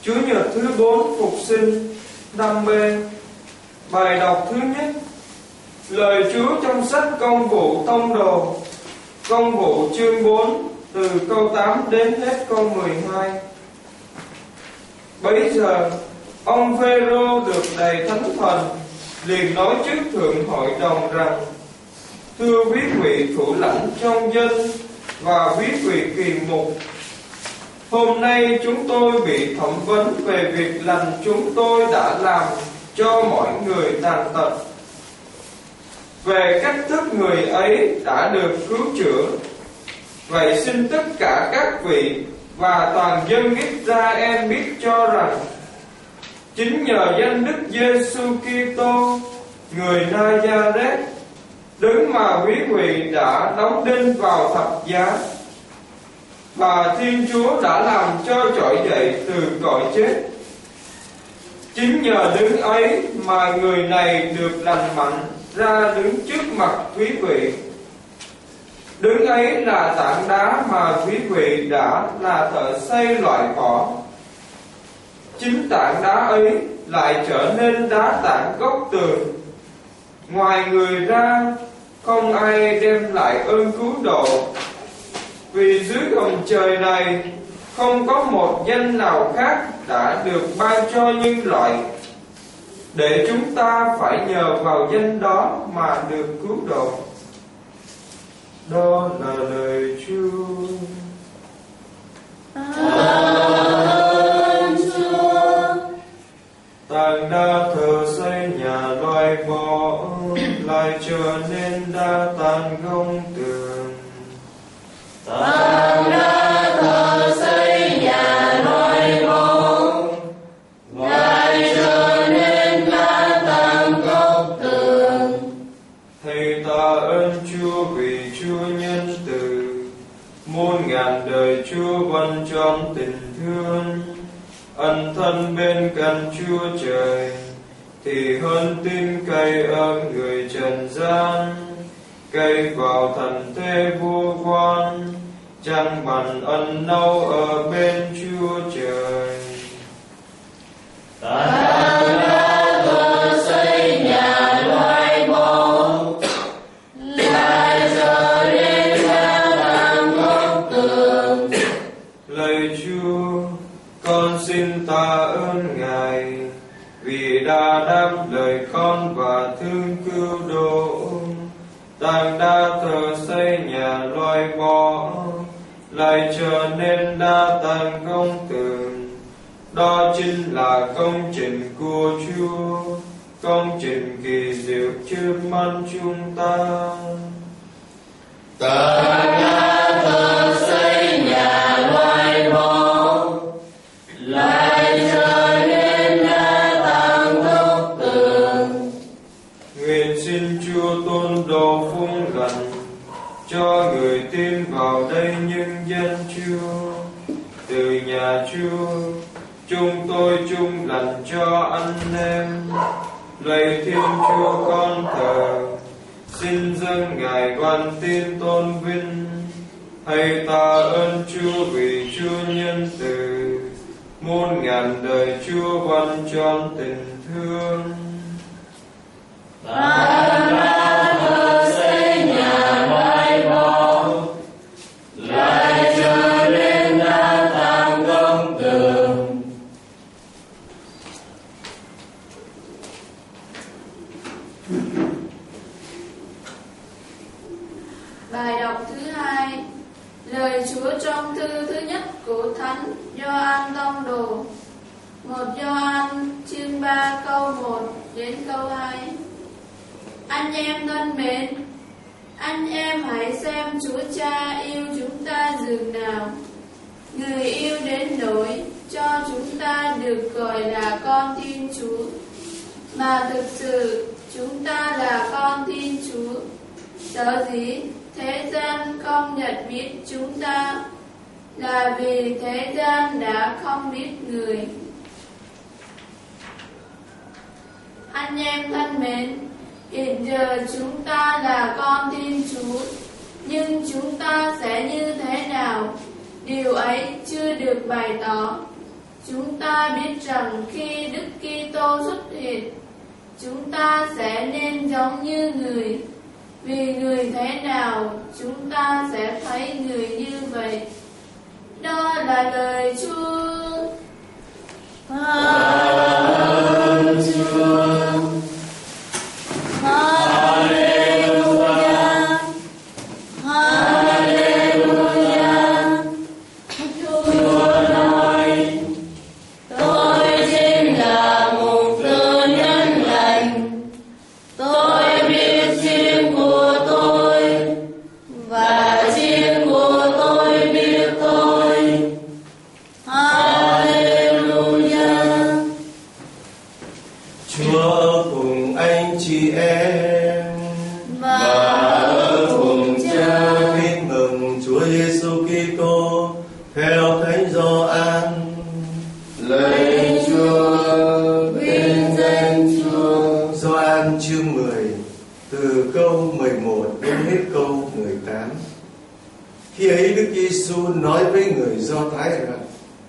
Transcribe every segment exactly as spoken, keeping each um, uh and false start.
Chúa nhật thứ bốn phục sinh. Năm B. Bài đọc thứ nhất. Lời Chúa trong sách Công vụ Tông đồ, Công vụ chương bốn, từ câu tám đến hết câu mười hai. Bấy giờ ông Phêrô được đầy Thánh Thần, liền nói trước thượng hội đồng rằng: Thưa quý vị thủ lãnh trong dân và quý vị kỳ mục, hôm nay chúng tôi bị thẩm vấn về việc lành chúng tôi đã làm cho mọi người tàn tật. Về cách thức người ấy đã được cứu chữa. Vậy xin tất cả các vị và toàn dân Israel biết cho rằng chính nhờ danh Đức Giêsu Kitô, người Na-gia-rét, đấng mà quý vị đã đóng đinh vào thập giá, và Thiên Chúa đã làm cho trỗi dậy từ cõi chết. Chính nhờ đấng ấy mà người này được lành mạnh ra đứng trước mặt quý vị. Đấng ấy là tảng đá mà quý vị đã là thợ xây loại bỏ. Chính tảng đá ấy lại trở nên đá tảng gốc tường. Ngoài người ra, không ai đem lại ơn cứu độ. Vì dưới gầm trời này không có một danh nào khác đã được ban cho nhân loại, để chúng ta phải nhờ vào danh đó mà được cứu độ. Đó là lời Chúa. Ơn Chúa. Tảng đá thợ xây nhà loại bỏ, lại trở nên đá tàn gông tường. Tảng đá thợ xây nhà loại bỏ, lại trở nên đá tàn gốc tường. Thầy tạ ơn Chúa vì Chúa nhân từ, muôn ngàn đời Chúa vẫn trọn tình thương. Ân thân bên cạnh Chúa trời thì hơn tin cậy ở người trần gian. Cậy vào thần thế vua quan, chẳng bằng ân nâu ở bên Chúa trời. Tảng đá thợ xây nhà loại bỏ, lại trở nên đá tàn gốc tường. Lạy Chúa, con xin tạ ơn Ngài vì đã đáp lời con và thương cứu độ. Tảng đá thợ xây nhà loại bỏ, lại trở nên đá tàn gông tường. Đó chính là công trình của Chúa, công trình kỳ diệu trước mắt chúng ta. Tảng đá thợ xây nhà loại bỏ, lại trở nên đá tàn gốc tường. Nguyện xin Chúa tôn độ phúc lành cho người tin vào đây nhân dân Chúa. Từ nhà Chúa chúng tôi chung lành cho anh em. Lạy Thiên Chúa con thờ, xin dâng Ngài van tin tôn vinh. Hãy tạ ơn Chúa vì Chúa nhân từ, muôn ngàn đời Chúa vẫn trọn tình thương. Tảng đá thợ xây nhà loại bỏ, lại trở nên đá tàn gốc tường. Bài đọc thứ hai. Lời Chúa trong thư thứ nhất của Thánh Gioan Tông đồ. Một Gioan chương ba câu một đến câu hai. Anh em thân mến, anh em hãy xem Chúa Cha yêu chúng ta dường nào. Người yêu đến nỗi cho chúng ta được gọi là con Thiên Chúa. Mà thực sự chúng ta là con Thiên Chúa. Sở dĩ thế gian không nhận biết chúng ta là vì thế gian đã không biết người. Anh em thân mến, hiện giờ chúng ta là con Thiên Chúa, nhưng chúng ta sẽ như thế nào, điều ấy chưa được bày tỏ. Chúng ta biết rằng khi Đức Kitô xuất hiện, chúng ta sẽ nên giống như Người. Vì Người thế nào, chúng ta sẽ thấy Người như vậy. Đó là lời Chúa. Ơn Chúa. Hallelujah. Hallelujah. Chúa nói, tôi chính là mục tử nhân lành. Tôi biết chiên của tôi và chiên của tôi biết tôi. Hallelujah. Chúa cùng anh chị em Và ở cùng cha tin mừng Chúa Giêsu Kitô theo Thánh Gioan. lạy Chúa, vinh danh Chúa. Gioan chương mười từ câu mười một đến hết câu mười tám. Khi ấy Đức Giêsu nói với người Do Thái rằng: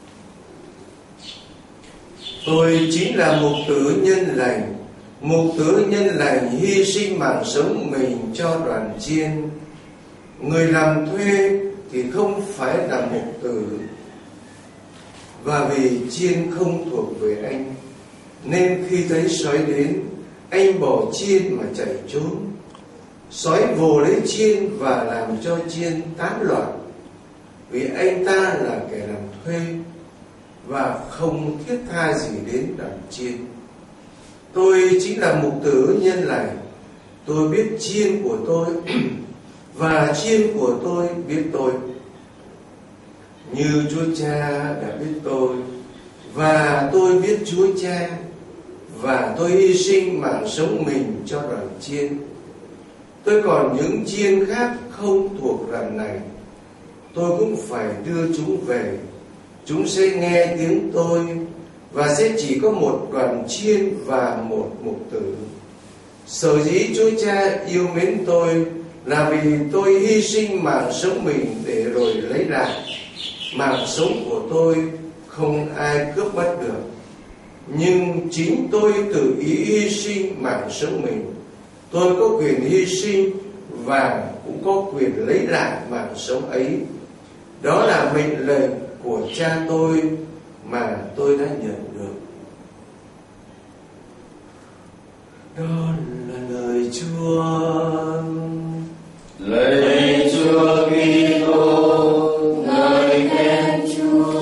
Tôi chính là mục tử nhân lành. Mục tử nhân lành hy sinh mạng sống mình cho đoàn chiên. Người làm thuê thì không phải là mục tử. Và vì chiên không thuộc về anh, nên khi thấy sói đến, anh bỏ chiên mà chạy trốn. Sói vồ lấy chiên và làm cho chiên tán loạn, vì anh ta là kẻ làm thuê và không thiết tha gì đến đoàn chiên. Tôi chính là mục tử nhân lành. Tôi biết chiên của tôi và chiên của tôi biết tôi, như Chúa Cha đã biết tôi và tôi biết Chúa Cha, và tôi hy sinh mạng sống mình cho đoàn chiên. Tôi còn những chiên khác không thuộc đoàn này, tôi cũng phải đưa chúng về. Chúng sẽ nghe tiếng tôi, và sẽ chỉ có một đoàn chiên và một mục tử. Sở dĩ Chúa Cha yêu mến tôi là vì tôi hy sinh mạng sống mình để rồi lấy lại. Mạng sống của tôi không ai cướp bắt được, nhưng chính tôi tự ý hy sinh mạng sống mình. Tôi có quyền hy sinh và cũng có quyền lấy lại mạng sống ấy. Đó là mệnh lệnh của Cha tôi mà tôi đã nhận được. Đó là lời Chúa. Lạy Chúa Kitô, ngợi khen Chúa.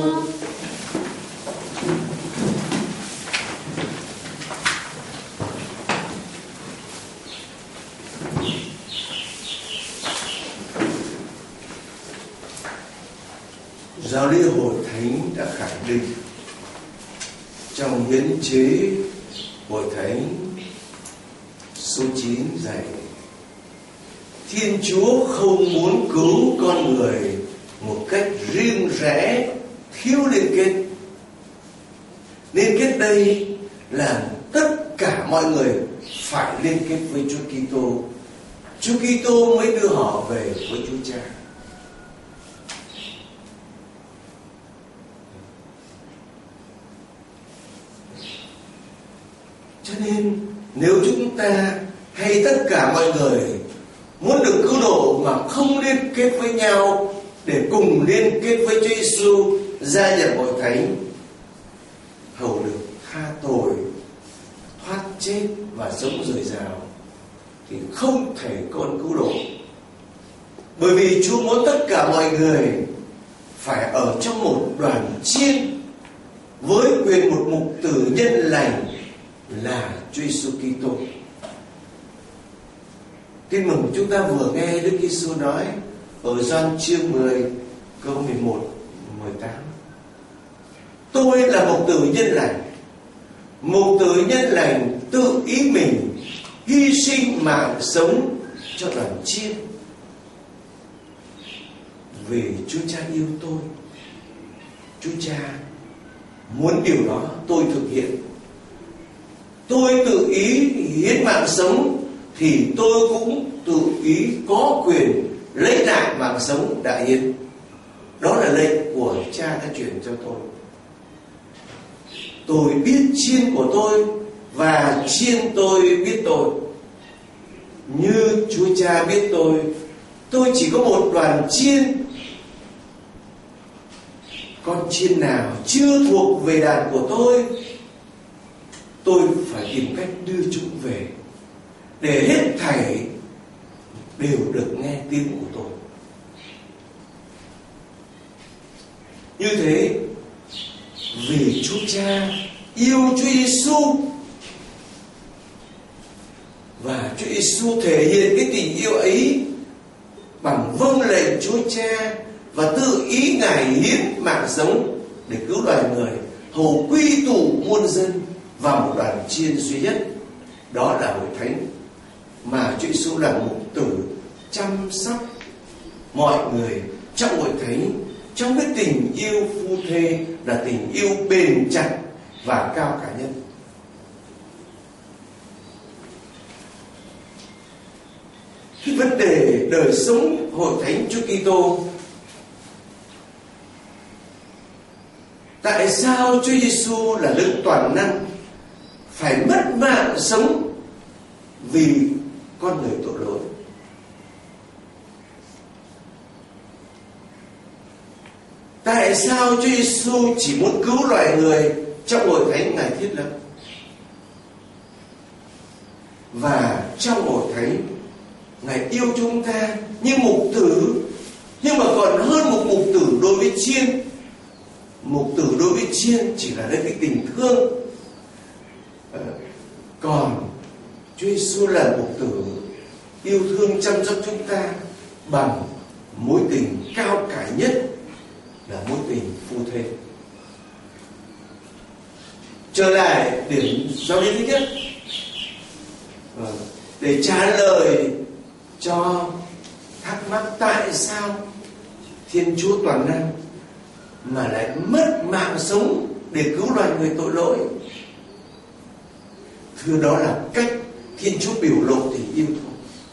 Giáo lý Hội Thánh đã khẳng định trong hiến chế Hội Thánh số chín dạy: Thiên Chúa không muốn cứu con người một cách riêng rẽ, thiếu liên kết. Liên kết đây là tất cả mọi người phải liên kết với Chúa Kitô. Chúa Kitô mới đưa họ về với Chúa Cha. Cho nên nếu chúng ta hay tất cả mọi người muốn được cứu độ mà không liên kết với nhau để cùng liên kết với Chúa Giêsu gia nhập Hội Thánh, hầu được tha tội, thoát chết và sống dồi dào, thì không thể còn cứu độ. Bởi vì Chúa muốn tất cả mọi người phải ở trong một đoàn chiên với quyền một mục tử nhân lành là Chúa Giêsu Kitô. Tin mừng chúng ta vừa nghe Đức Giêsu nói ở Gioan chương mười câu mười một mười tám: Tôi là mục tử nhân lành. Mục tử nhân lành tự ý mình hy sinh mạng sống cho đoàn chiên. Vì Chúa Cha yêu tôi, Chúa Cha muốn điều đó tôi thực hiện. Tôi tự ý hiến mạng sống thì tôi cũng tự ý có quyền lấy lại mạng sống đã hiến. Đó là lệnh của Cha đã truyền cho tôi. tôi biết chiên của tôi và chiên tôi biết tôi. Như Chúa Cha biết tôi, tôi chỉ có một đoàn chiên. Con chiên nào chưa thuộc về đàn của tôi, tôi phải tìm cách đưa chúng về, để hết thảy đều được nghe tiếng của tôi. Như thế, vì Chúa Cha yêu Chúa Giêsu, và Chúa Giêsu thể hiện cái tình yêu ấy bằng vâng lệnh Chúa Cha và tự ý Ngài hiến mạng sống để cứu loài người, hầu quy tụ muôn dân vào một đoàn chiên duy nhất. Đó là hội thánh mà Chúa Giêsu là mục tử chăm sóc mọi người trong hội thánh, trong cái tình yêu phu thê là tình yêu bền chặt và cao cả nhất. Cái vấn đề đời sống hội thánh Chúa Kitô, tại sao Chúa Giêsu là đấng toàn năng phải mất mạng sống vì con người tội lỗi? Tại sao Chúa Giêsu chỉ muốn cứu loài người trong hội thánh Ngài thiết lập? Và trong hội thánh Ngài yêu chúng ta như mục tử, nhưng mà còn hơn một mục tử đối với chiên. Mục tử đối với chiên chỉ là cái tình thương, à, còn Chúa Giêsu là mục tử yêu thương chăm sóc chúng ta bằng mối tình cao cả nhất là mối tình phu thê. Trở lại điểm giáo lý thứ nhất, à, để trả lời cho thắc mắc tại sao Thiên Chúa toàn năng mà lại mất mạng sống để cứu loài người tội lỗi. Thưa, đó là cách Thiên Chúa biểu lộ tình yêu thôi.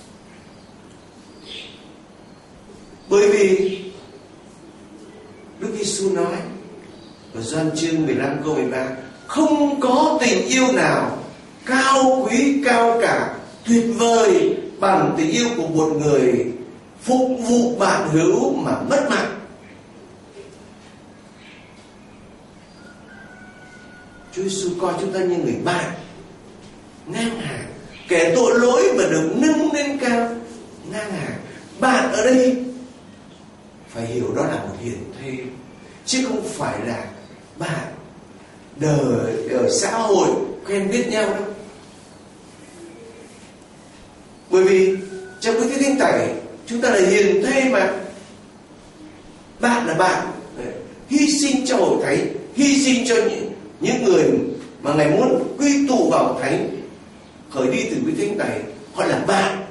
Bởi vì Đức Giêsu nói ở Gioan chương mười lăm câu mười ba, không có tình yêu nào cao quý cao cả tuyệt vời bằng tình yêu của một người phục vụ bạn hữu mà mất mạng. Chúa Giêsu coi chúng ta như người bạn ngang hàng, kẻ tội lỗi mà được nâng lên cao ngang hàng. Bạn ở đây phải hiểu đó là một hiền thê, chứ không phải là bạn đời ở xã hội quen biết nhau đâu. Bởi vì trong cái thánh tẩy chúng ta là hiền thê mà. Bạn là bạn, hy sinh cho hội thánh, hy sinh cho những, những người mà Ngài muốn quy tụ vào thánh, khởi đi từ cái thánh tẩy, họ là bạn.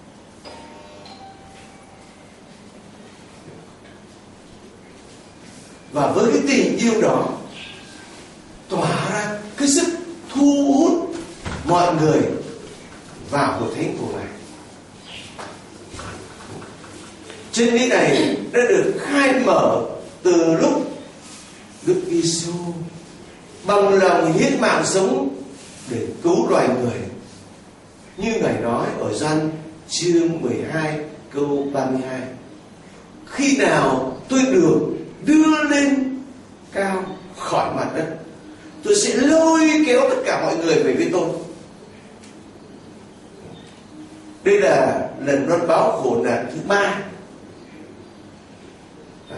Và với cái tình yêu đó tỏa ra cái sức thu hút mọi người vào hội thánh của Ngài. Chân lý này đã được khai mở từ lúc Đức Giêsu bằng lòng hiến mạng sống để cứu loài người. Như Ngài nói ở Gioan chương mười hai câu ba mươi hai, khi nào tôi được đưa lên cao khỏi mặt đất, tôi sẽ lôi kéo tất cả mọi người về với tôi. Đây là lần loan báo khổ nạn thứ ba. À,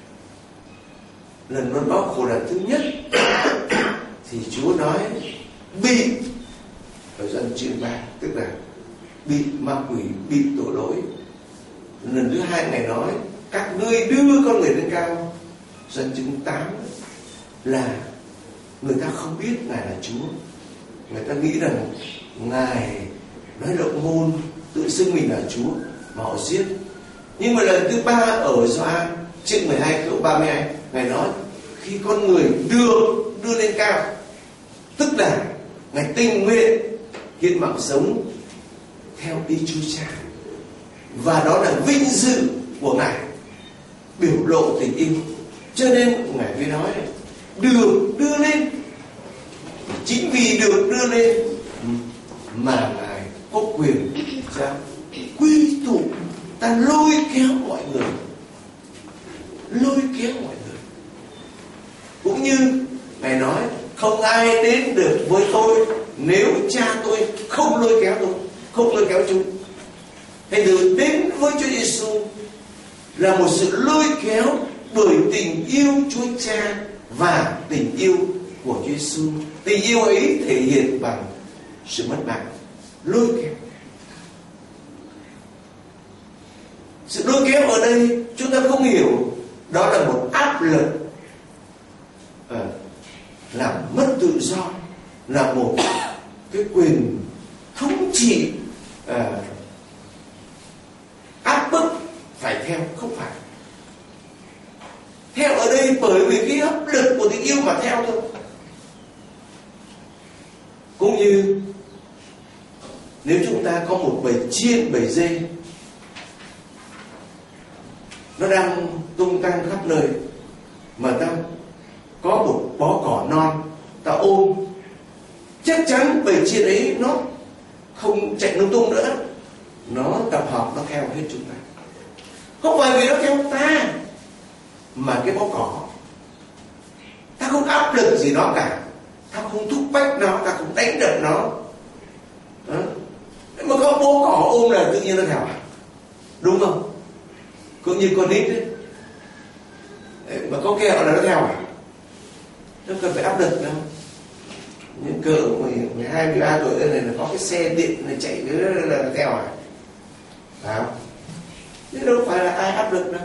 lần loan báo khổ nạn thứ nhất thì Chúa nói bị ở Gioan chương ba, tức là bị ma quỷ, bị tội lỗi. Lần thứ hai Ngài nói các ngươi đưa con người lên cao. Gioan chương tám là người ta không biết Ngài là Chúa, người ta nghĩ rằng Ngài nói lộng ngôn, tự xưng mình là Chúa mà họ giết. Nhưng mà lần thứ ba ở Gioan chương mười hai câu ba mươi hai, Ngài nói khi con người đưa đưa lên cao, tức là Ngài tình nguyện hiến mạng sống theo ý Chúa Cha, và đó là vinh dự của Ngài, biểu lộ tình yêu. Cho nên Ngài mới nói được đưa lên chính vì được đưa lên mà Ngài có quyền sao quy tụ, ta lôi kéo mọi người, lôi kéo mọi người. Cũng như Ngài nói, không ai đến được với tôi nếu Cha tôi không lôi kéo tôi, không lôi kéo chúng. Hãy được đến với Chúa Giêsu là một sự lôi kéo bởi tình yêu Chúa Cha và tình yêu của Chúa Giêsu. Tình yêu ấy thể hiện bằng sự mất mạng, lôi kéo. Sự lôi kéo ở đây chúng ta không hiểu đó là một áp lực, à, làm mất tự do, là một cái quyền thống trị, à, áp bức phải theo, không phải. Theo ở đây bởi vì cái áp lực của tình yêu mà theo thôi. Cũng như nếu chúng ta có một bầy chiên, bầy dê, nó đang tung tăng khắp nơi, mà ta có một bó cỏ non, ta ôm, chắc chắn bầy chiên ấy nó không chạy lung tung nữa, nó tập hợp, nó theo hết chúng ta. Không phải vì nó theo ta, mà cái bó cỏ, ta không áp lực gì nó cả, ta không thúc bách nó, ta không đánh đập nó. Đó. Mà có bó cỏ ôm là tự nhiên nó theo à? Đúng không? Cũng như con nít ấy, mà có kẹo là nó theo à? Nó cần phải áp lực đâu. Những cỡ mười hai, mười ba tuổi này là có cái xe điện này chạy nữa là nó theo à? Phải không? Nhưng đâu phải là ai áp lực đâu.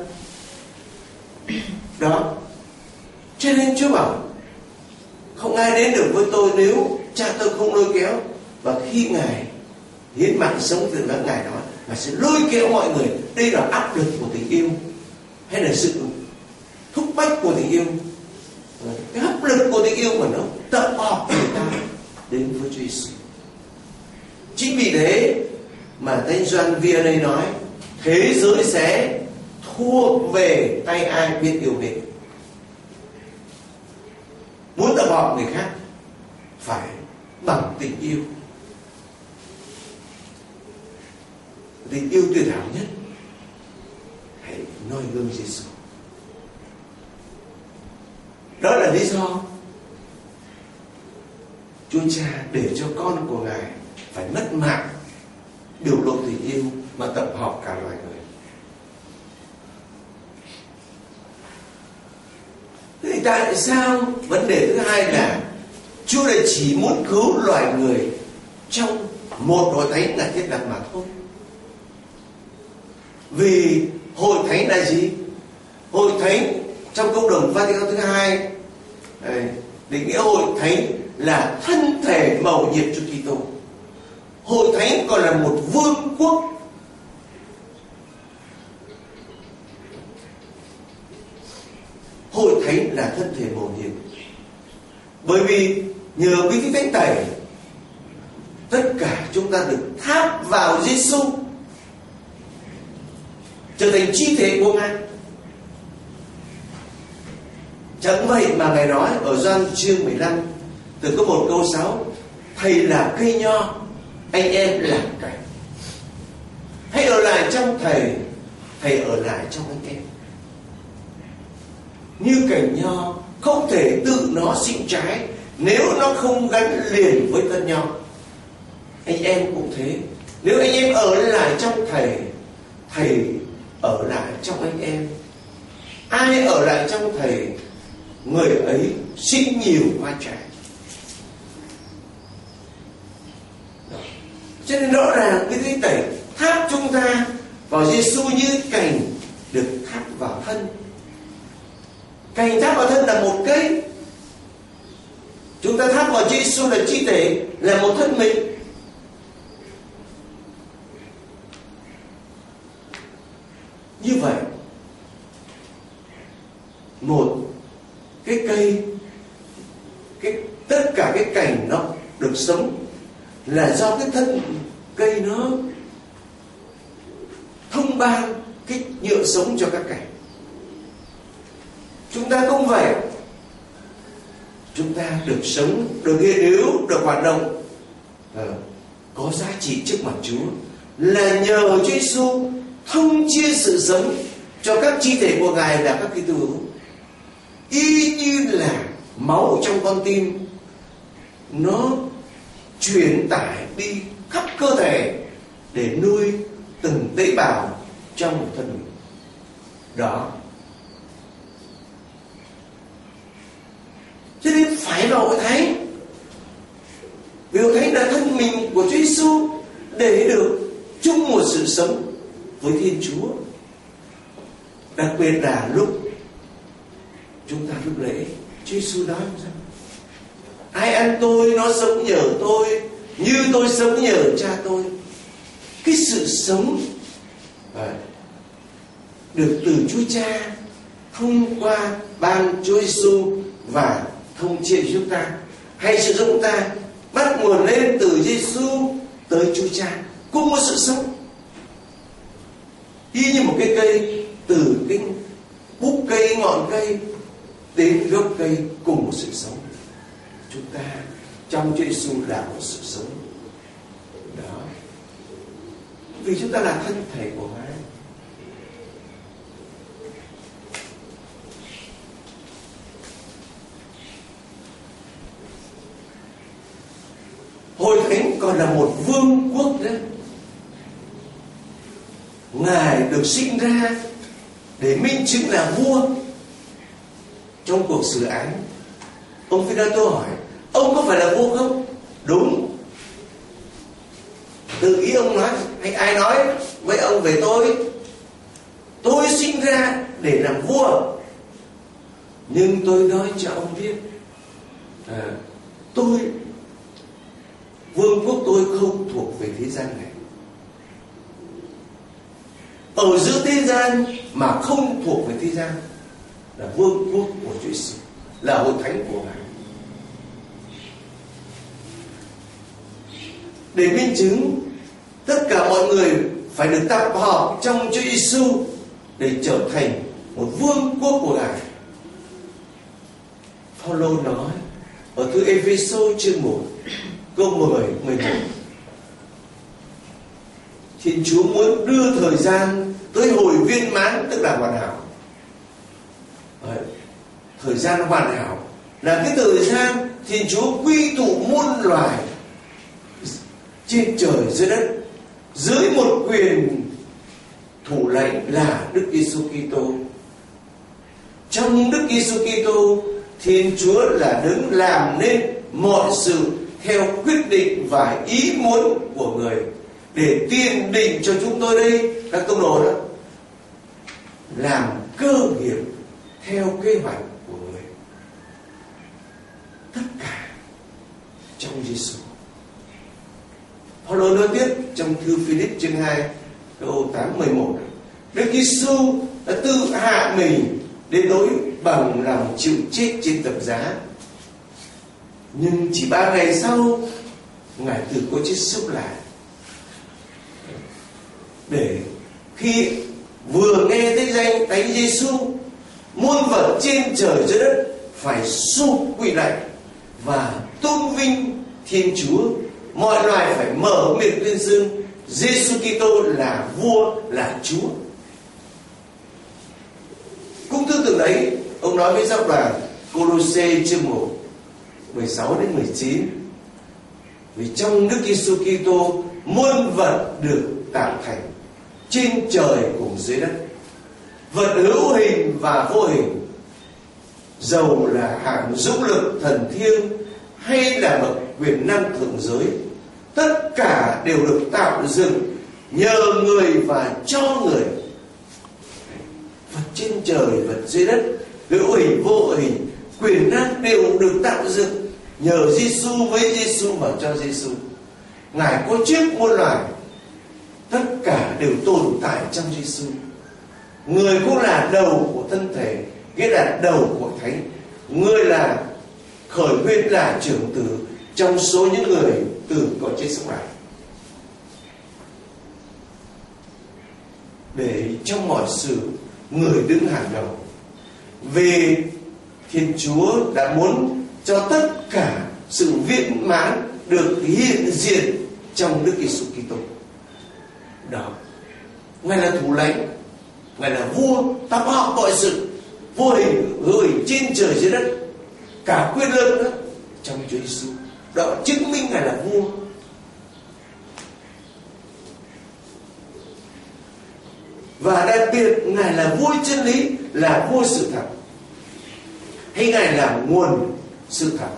Đó. Cho nên Chúa bảo, không ai đến được với tôi nếu Cha tôi không lôi kéo. Và khi Ngài hiến mạng sống từ đó, Ngài nói mà sẽ lôi kéo mọi người. Đây là áp lực của tình yêu hay là sự thúc bách của tình yêu? Cái áp lực của tình yêu mà nó tập hợp người ta đến với Chúa Giêsu. Chính vì thế mà Thánh Gioan Vianney nói, thế giới sẽ thuộc về tay ai biết yêu mến. Muốn tập hợp người khác phải bằng tình yêu, tình yêu tuyệt hảo nhất. Hãy noi gương Giêsu. Đó là lý do Chúa Cha để cho con của Ngài phải mất mạng biểu lộ tình yêu mà tập hợp cả loài người. Thế thì tại sao vấn đề thứ hai là Chúa lại chỉ muốn cứu loài người trong một hội thánh là thiết lập mà thôi? Vì hội thánh là gì? Hội thánh trong Công đồng Vatican thứ hai định nghĩa hội thánh là thân thể mầu nhiệm Chúa Kitô. Hội thánh còn là một vương quốc. Hội thánh là thân thể mầu nhiệm. Bởi vì nhờ bí tích thánh tẩy, tất cả chúng ta được tháp vào Giêsu, trở thành chi thể của Ngài. Chẳng vậy mà Ngài nói ở Gioan chương mười lăm, từ có một câu sáu, Thầy là cây nho, anh em là cành. Hãy ở lại trong Thầy, Thầy ở lại trong anh em. Như cành nho không thể tự nó sinh trái nếu nó không gắn liền với thân nho. Anh em cũng thế. Nếu anh em ở lại trong Thầy, Thầy ở lại trong anh em. Ai ở lại trong Thầy, người ấy sinh nhiều hoa trái. Cho nên rõ ràng cái thánh tẩy tháp chúng ta vào Giêsu như cành được tháp vào thân. Cành tháp vào thân là một cây. Chúng ta tháp vào Giêsu là chi thể, là một thân mình. Như vậy, một cái cây, cái tất cả cái cành nó được sống là do cái thân cây nó thông ban cái nhựa sống cho các cành. Chúng ta không phải chúng ta được sống, được hiện hữu, được hoạt động, à, có giá trị trước mặt Chúa là nhờ Chúa Giêsu thông chia sự sống cho các chi thể của Ngài là các Kitô hữu, y như là máu trong con tim nó truyền tải đi khắp cơ thể để nuôi từng tế bào trong một thân mình. Đó. Cho nên phải vào hội thánh, vì hội thánh là thân mình của Chúa Giêsu để được chung một sự sống với Thiên Chúa. Đặc biệt là lúc chúng ta lúc lễ, Chúa Giêsu nói rằng ai ăn tôi nó sống nhờ tôi như tôi sống nhờ Cha tôi. Cái sự sống à, được từ Chúa Cha thông qua ban Chúa Giêsu và thông chia cho chúng ta, hay sự sống ta bắt nguồn lên từ Giêsu tới Chúa Cha, cùng một sự sống, y như một cái cây, từ cái búp cây, ngọn cây đến gốc cây, cùng một sự sống. Chúng ta trong Chúa Giêsu là một sự sống đó, vì chúng ta là thân thể của Ngài. Hội thánh còn là một vương quốc đấy. Ngài được sinh ra để minh chứng là vua. Trong cuộc xử án, ông Phi-la-tô hỏi ông có phải là vua không? Đúng. Tự ý ông nói, hay ai nói với ông về tôi? Tôi sinh ra để làm vua, nhưng tôi nói cho ông biết à, tôi vương quốc tôi không thuộc về thế gian này. Ở giữa thế gian mà không thuộc về thế gian là vương quốc của Chúa Giêsu, là hội thánh của Ngài. Để minh chứng, tất cả mọi người phải được tập hợp trong Chúa Giêsu để trở thành một vương quốc của Ngài. Phaolô nói ở thư Ê-phê-sô chương một câu mười, mười một, Thiên Chúa muốn đưa thời gian tới hồi viên mãn, tức là hoàn hảo. Đấy. Thời gian hoàn hảo là cái thời gian Thiên Chúa quy tụ muôn loài trên trời dưới đất dưới một quyền thủ lãnh là Đức Giêsu Kitô. Trong Đức Giêsu Kitô, Thiên Chúa là đấng làm nên mọi sự theo quyết định và ý muốn của người, để tiền định cho chúng tôi đây, các tông đồ đó, làm cơ nghiệp theo kế hoạch của người. Tất cả trong Giêsu. Phaolô nói tiếp trong thư Philip chương hai câu tám mười một, Đức Giêsu đã tự hạ mình đến nỗi bằng lòng chịu chết trên thập giá, nhưng chỉ ba ngày sau Ngài từ cõi chết sống lại, để khi vừa nghe thấy danh Thánh Giêsu, muôn vật trên trời dưới đất phải sụp quỳ lạy và tôn vinh Thiên Chúa. Mọi loài phải mở miệng tuyên xưng Giêsu Kitô là vua, là Chúa. Cũng tương tự đấy, ông nói với giáo đoàn Cô-lô-sê chương một mười sáu đến mười chín, vì trong Đức Giêsu Kitô muôn vật được tạo thành, trên trời cùng dưới đất, vật hữu hình và vô hình, dầu là hạng dũng lực thần thiêng hay là bậc quyền năng thượng giới, tất cả đều được tạo dựng nhờ người và cho người. Vật trên trời, vật dưới đất, hữu hình vô hình, quyền năng đều được tạo dựng nhờ Giêsu, với Giêsu và cho Giêsu. Ngài có trước muôn loài, tất cả đều tồn tại trong Giêsu. Người cũng là đầu của thân thể, nghĩa là đầu của thánh. Người là khởi nguyên, là trưởng tử trong số những người từ cõi chết sống lại, để trong mọi sự người đứng hàng đầu. Vì Thiên Chúa đã muốn cho tất cả sự viên mãn được hiện diện trong Đức Giêsu Kitô. Đó, Ngài là thủ lãnh, Ngài là vua tập hợp mọi sự, vô hình hữu hình trên trời dưới đất, cả quyền lực nữa trong Chúa Giêsu. Đó chứng minh Ngài là vua. Và đặc biệt Ngài là vua chân lý, là vua sự thật, hay Ngài là nguồn sự thật.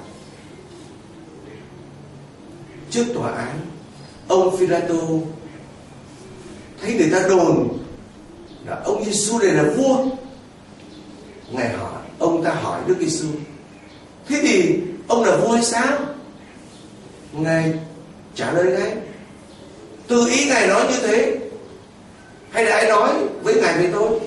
Trước tòa án, ông Phi-la-tô thấy người ta đồn là ông Giêsu này là vua. Ngài hỏi, ông ta hỏi Đức Giêsu, thế thì ông là vua hay sao? Ngài trả lời ngay, từ ý Ngài nói như thế, hay là ai nói với Ngài với tôi?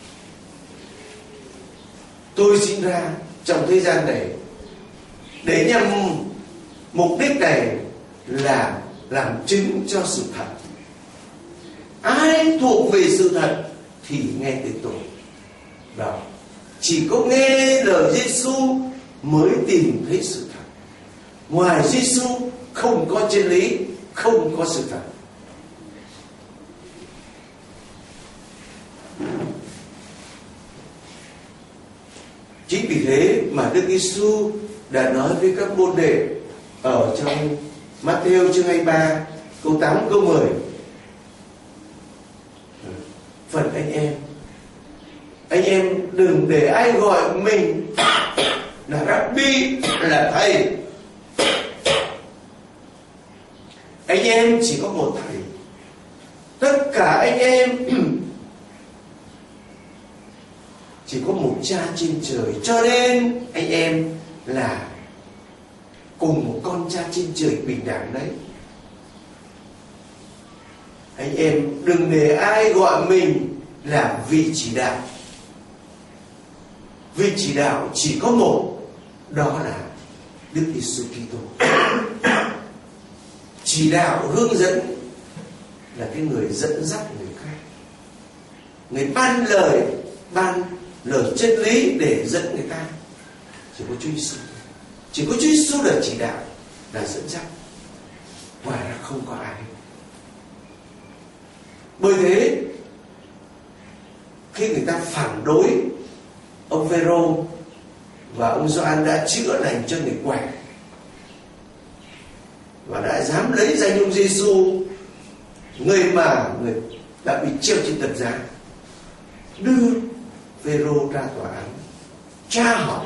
Tôi sinh ra trong thế gian này để nhằm mục đích này là làm chứng cho sự thật. Ai thuộc về sự thật thì nghe tiếng tôi. Đó, chỉ có nghe lời Giêsu mới tìm thấy sự thật. Ngoài Giêsu không có chân lý, không có sự thật. Chính vì thế mà Đức Giêsu đã nói với các môn đệ ở trong Matthew chương hai mươi ba câu tám câu mười: phần anh em, anh em đừng để ai gọi mình là Rabbi, là thầy. Anh em chỉ có một thầy. Tất cả anh em chỉ có một cha trên trời, cho nên anh em là cùng một con cha trên trời bình đẳng đấy. Anh em đừng để ai gọi mình là vị chỉ đạo. Vị chỉ đạo chỉ có một, đó là Đức Giêsu Kitô. Chỉ đạo hướng dẫn là cái người dẫn dắt người khác, người ban lời, ban lời chân lý để dẫn người ta. Chỉ có Chúa Giêsu, chỉ có Chúa Giêsu là chỉ đạo, là dẫn dắt, ngoài ra không có ai. Bởi thế khi người ta phản đối ông Phêrô và ông Gioan đã chữa lành cho người quẻ và đã dám lấy danh ông Giêsu, người mà người đã bị treo trên thập giá, đưa Phêrô ra tòa án, tra hỏi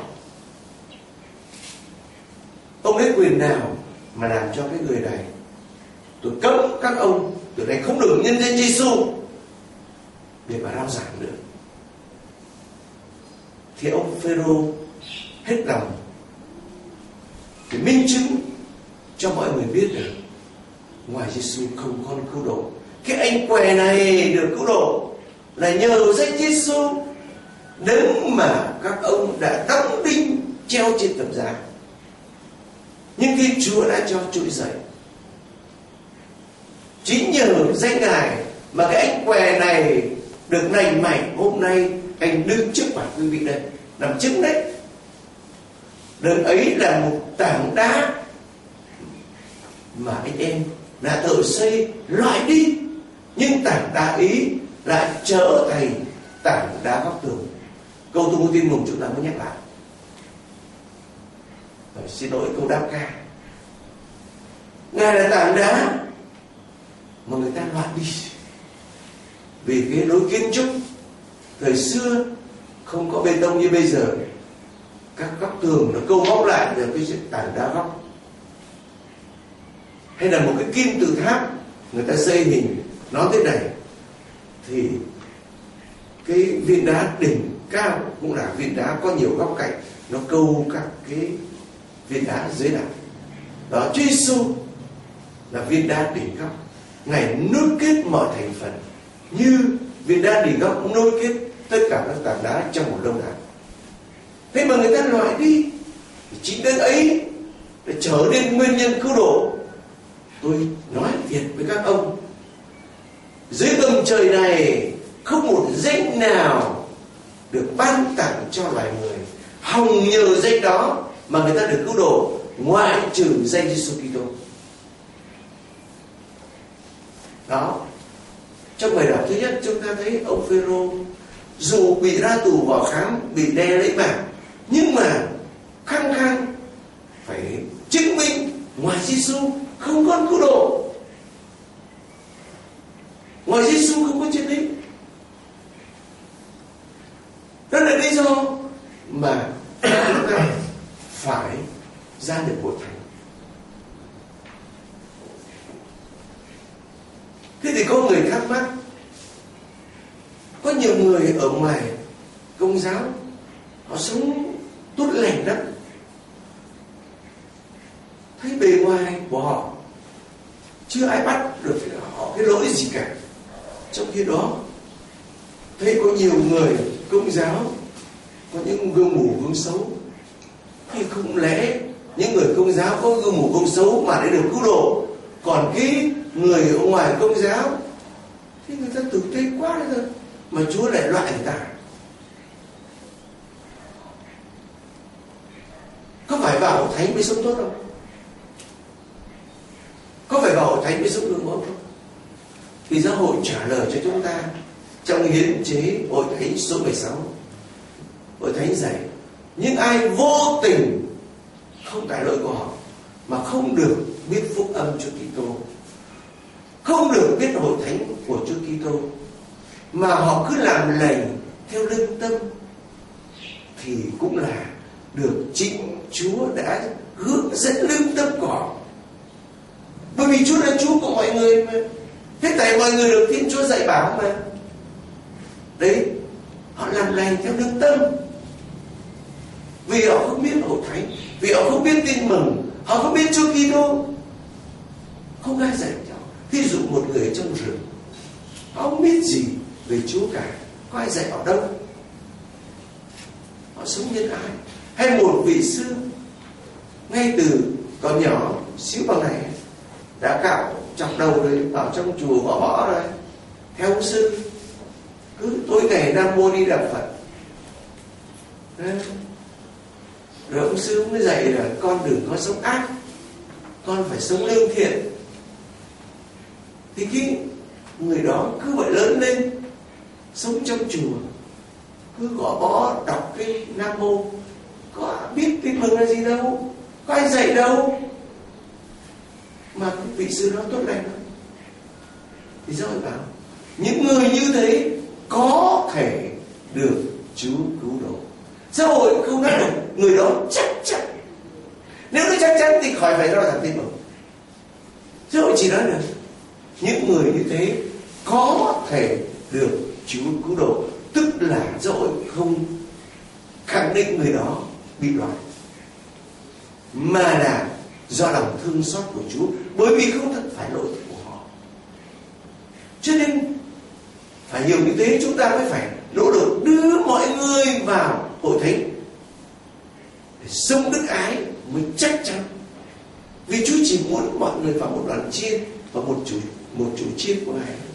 ông lấy quyền nào mà làm cho cái người này, tôi cấm các ông từ đây không được nhân danh Giêsu để mà rao giảng nữa. Thì ông Phêrô hết lòng để minh chứng cho mọi người biết được ngoài Giêsu không con cứu độ. Cái anh què này được cứu độ là nhờ danh Giêsu, đấng mà các ông đã đóng đinh treo trên thập giá. Nhưng khi Chúa đã cho trỗi dậy, chính nhờ danh Ngài mà cái anh què này được lành mạnh. Hôm nay anh đứng trước mặt quý vị đây làm chứng đấy. Đấng ấy là một tảng đá mà anh em là thợ xây loại đi, nhưng tảng đá ấy lại trở thành tảng đá góc tường. Câu tôi muốn tin mừng chúng ta mới nhắc lại. Rồi, xin lỗi câu đáp ca. Ngài là tảng đá mà người ta loại đi, vì cái lối kiến trúc thời xưa không có bê tông như bây giờ. Các góc tường nó câu góc lại được cái tảng đá góc, hay là một cái kim tự tháp người ta xây hình nó thế này, thì cái viên đá đỉnh cao cũng là viên đá có nhiều góc cạnh, nó câu các cái viên đá dưới lại. Đó, Chúa Giêsu là viên đá đỉnh góc, Ngài nối kết mọi thành phần như viên đá đỉnh góc nối kết tất cả các tảng đá trong một lâu đài. Thế mà người ta loại đi, thì chính đấng ấy để trở nên nguyên nhân cứu độ. Tôi nói thiệt với các ông, dưới gầm trời này không một danh nào được ban tặng cho loài người hòng nhờ danh đó mà người ta được cứu độ ngoại trừ danh Giêsu Kitô. Đó, trong bài đọc thứ nhất chúng ta thấy ông Phêrô dù bị ra tù vào khám, bị đe lấy mạng, nhưng mà khăng khăng phải chứng minh ngoài Giêsu không có cứu độ, ngoài Giêsu không có chân lý. Đó là lý do mà chúng ta phải ra được hội thánh. Thế thì có người thắc mắc, có nhiều người ở ngoài Công giáo họ sống tốt lành lắm, thấy bề ngoài của họ chưa ai bắt được họ cái lỗi gì cả. Trong khi đó thấy có nhiều người Công giáo có những gương mù gương xấu, thì không lẽ những người Công giáo có gương mù gương xấu mà để được cứu độ, còn cái người ở ngoài Công giáo thì người ta tử tế quá đấy thôi, mà Chúa lại loại người ta? Có phải vào hội thánh mới sống tốt không? Có phải vào hội thánh mới sống được không? Thì giáo hội trả lời cho chúng ta trong hiến chế hội thánh số mười sáu. Hội thánh dạy những ai vô tình không tại lỗi của họ mà không được biết phúc âm Chúa Kitô, không được biết hội thánh của Chúa Kitô, mà họ cứ làm lành theo lương tâm, thì cũng là được chính Chúa đã hướng dẫn lương tâm của họ. Bởi vì Chúa là Chúa của mọi người mà, hết thảy mọi người được Thiên Chúa dạy bảo mà. Đấy, họ làm lành theo lương tâm, vì họ không biết hội thánh, vì họ không biết tin mừng, họ không biết Chúa Kitô, không ai dạy cho. Thí dụ một người ở trong rừng, họ không biết gì về Chúa cả, có ai dạy họ đâu, họ sống nhân ái. Hay một vị sư ngay từ còn nhỏ xíu bằng này đã cạo chọc đầu rồi vào trong chùa bỏ bỏ rồi theo ông sư, cứ tối ngày Nam Mô Đi Đà Phật. Đấy. Rồi ông sư mới dạy là con đừng có sống ác, con phải sống lương thiện. Thì cái người đó cứ vậy lớn lên, sống trong chùa, cứ gõ bó đọc cái Nam Mô, có biết tin mừng là gì đâu, có ai dạy đâu, mà cái vị sư đó tốt lành lắm. Thì giáo hội bảo những người như thế có thể được Chúa cứu độ. Giáo hội không nói được người đó chắc chắn, nếu nó chắc chắn thì khỏi phải lo rằng tin mừng. Giáo hội chỉ nói được những người như thế có thể được Chúa cứu độ, tức là giáo hội không khẳng định người đó bị loại, mà là do lòng thương xót của Chúa, bởi vì không thật phải lỗi của họ. Cho nên phải hiểu như thế, chúng ta mới phải nỗ lực đưa mọi người vào hội thánh để sống đức ái mới chắc chắn. Vì Chúa chỉ muốn mọi người vào một đoàn chiên và một chủ một chủ chiên của Ngài.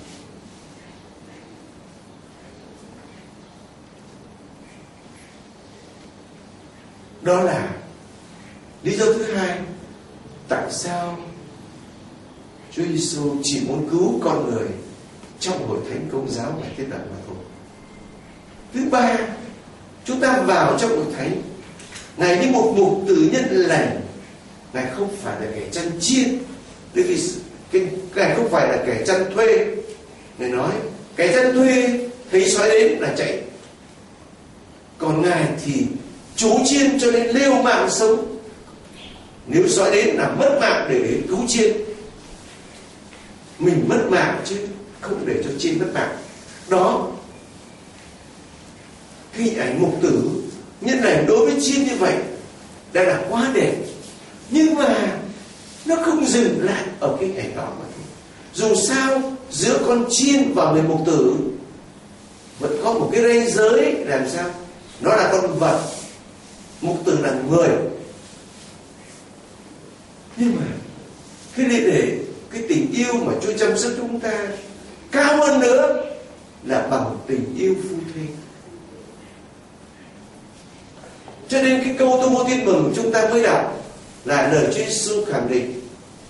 Đó là lý do thứ hai tại sao Chúa Giêsu chỉ muốn cứu con người trong hội thánh Công giáo và Thiết Lập mà thôi. Thứ ba, chúng ta vào trong hội thánh, Ngài như một mục tử nhân lành. Ngài không phải là kẻ chăn chiên, bởi vì Ngài không phải là kẻ chăn thuê. Ngài nói kẻ chăn thuê thấy sói đến là chạy, còn Ngài thì chú chiên cho nên liều mạng sống. Nếu sói đến là mất mạng để đến cứu chiên, mình mất mạng chứ không để cho chiên mất mạng. Đó, cái hình ảnh mục tử nhân lành đối với chiên như vậy đã là quá đẹp, nhưng mà nó không dừng lại ở cái cảnh đó mà thôi. Dù sao giữa con chiên và người mục tử vẫn có một cái ranh giới, làm sao nó là con vật, mục tử là người. Nhưng mà cái để, để cái tình yêu mà Chúa chăm sóc chúng ta cao hơn nữa là bằng tình yêu phu thê. Cho nên nên cái câu Tôi Bố Tin Mừng chúng ta mới đọc là lời Chúa Giêsu khẳng định: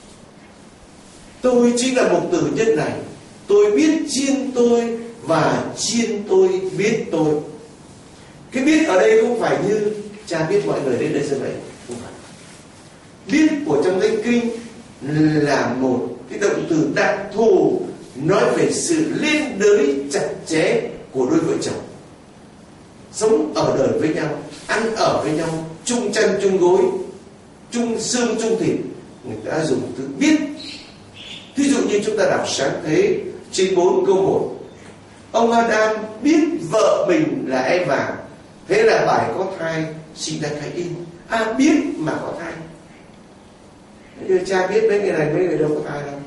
tôi chính là mục tử nhân này, tôi biết chiên tôi và chiên tôi biết tôi. Cái biết ở đây không phải như cha biết mọi người đến đây như vậy, không phải. Biết của trong Thánh Kinh là một cái động từ đặc thù nói về sự liên đới chặt chẽ của đôi vợ chồng, sống ở đời với nhau, ăn ở với nhau, chung chăn chung gối, chung xương chung thịt. Người ta dùng từ biết. Thí dụ như chúng ta đọc Sáng Thế chương bốn câu một, ông Adam biết vợ mình là Eva, thế là bài có thai sinh ra Cain. À, biết mà có thai. Bây giờ cha biết mấy người này, mấy người đâu có thai đâu,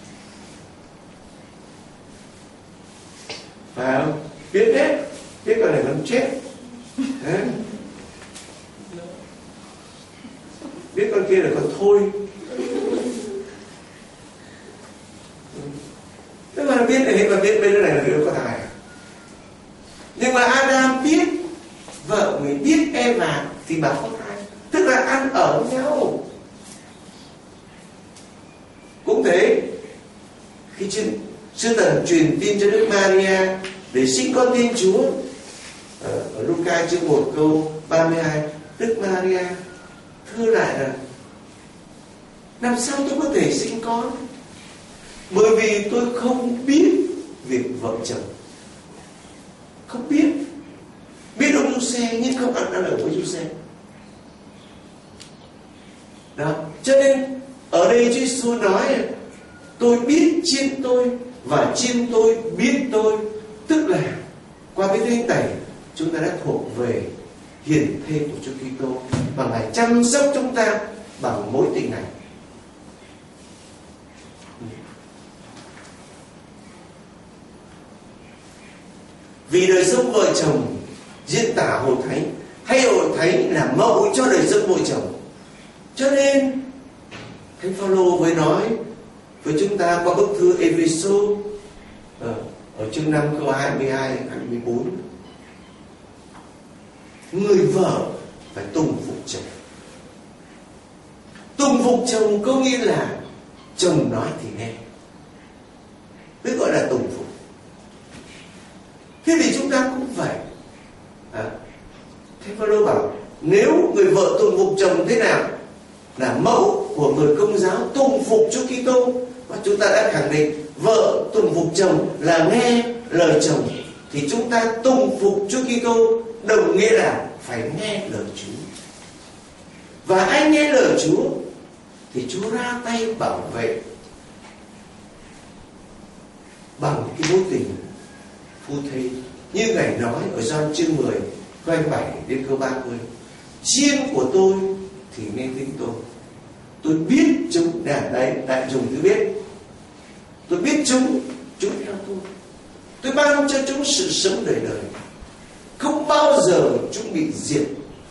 phải không? Biết hết, biết con này nó chết. Đấy. Biết con kia là con thôi. Tức là biết này, mà biết bên này là đứa có thai. Nhưng mà Adam biết vợ mình biết Eva thì bà có thai, tức là ăn ở với nhau. Cũng thế, khi Sư Thần truyền tin cho Đức Maria để sinh con Thiên Chúa, ở Luca chương một câu ba mươi hai, Đức Maria thưa lại là: làm sao tôi có thể sinh con? Bởi vì tôi không biết việc vợ chồng. Không biết. Biết ông Giuse nhưng không ăn ăn ở với Giuse. Đó. Cho nên ở đây Chúa Giêsu nói: tôi biết chiên tôi và chiên tôi biết tôi. Tức là qua cái thánh tẩy chúng ta đã thuộc về hiền thê của Chúa Kitô, và Ngài chăm sóc chúng ta bằng mối tình này. Vì đời sống vợ chồng diễn tả Hội Thánh, hay Hội Thánh là mẫu cho đời sống vợ chồng, cho nên Thánh Phaolô mới nói với chúng ta qua bức thư Ê-phê-sô ở, ở chương năm câu hai mươi hai hai mươi bốn: người vợ phải tùng phục chồng. Tùng phục chồng có nghĩa là chồng nói thì nghe, mới gọi là tùng phục. Thế thì chúng ta cũng phải à, Thánh Phaolô bảo nếu người vợ tùng phục chồng thế nào là mẫu của người Công giáo tùng phục Chúa Kitô, và chúng ta đã khẳng định vợ tùng phục chồng là nghe lời chồng, thì chúng ta tùng phục Chúa Kitô đồng nghĩa là phải nghe lời Chúa. Và ai nghe lời Chúa thì Chúa ra tay bảo vệ bằng cái mối tình phu thê, như Ngài nói ở Gioan chương mười câu hai mươi bảy đến câu ba mươi: chiên của tôi thì nghe tiếng tôi, tôi biết chúng. Đàn đấy đại dùng tôi biết, tôi biết chúng, chúng theo tôi, tôi ban cho chúng sự sống đời đời, không bao giờ chúng bị diệt.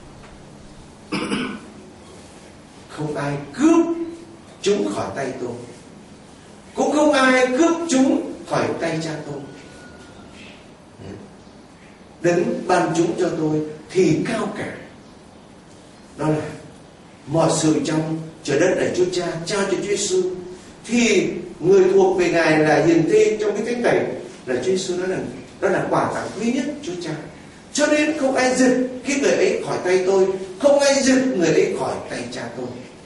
Không ai cướp chúng khỏi tay tôi, cũng không ai cướp chúng khỏi tay cha tôi. Đấng ban chúng cho tôi thì cao cả. Đó là mọi sự trong trời đất là Chúa Cha trao cho Chúa Giêsu, thì người thuộc về Ngài là hiền thê trong cái thánh tẩy là Chúa Giêsu. Đó là đó là quà tặng quý nhất Chúa Cha. Cho nên không ai giật cái người ấy khỏi tay tôi, không ai giật người ấy khỏi tay cha tôi.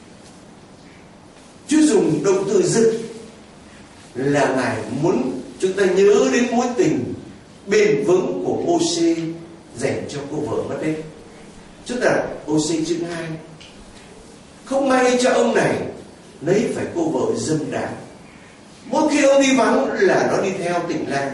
Chúa dùng động từ giật là Ngài muốn chúng ta nhớ đến mối tình bền vững của Ô-xê dành cho cô vợ mất đấy. Chúng ta Ô-xê chương hai: không may cho ông này lấy phải cô vợ dâm đãng, mỗi khi ông đi vắng là nó đi theo tình lang,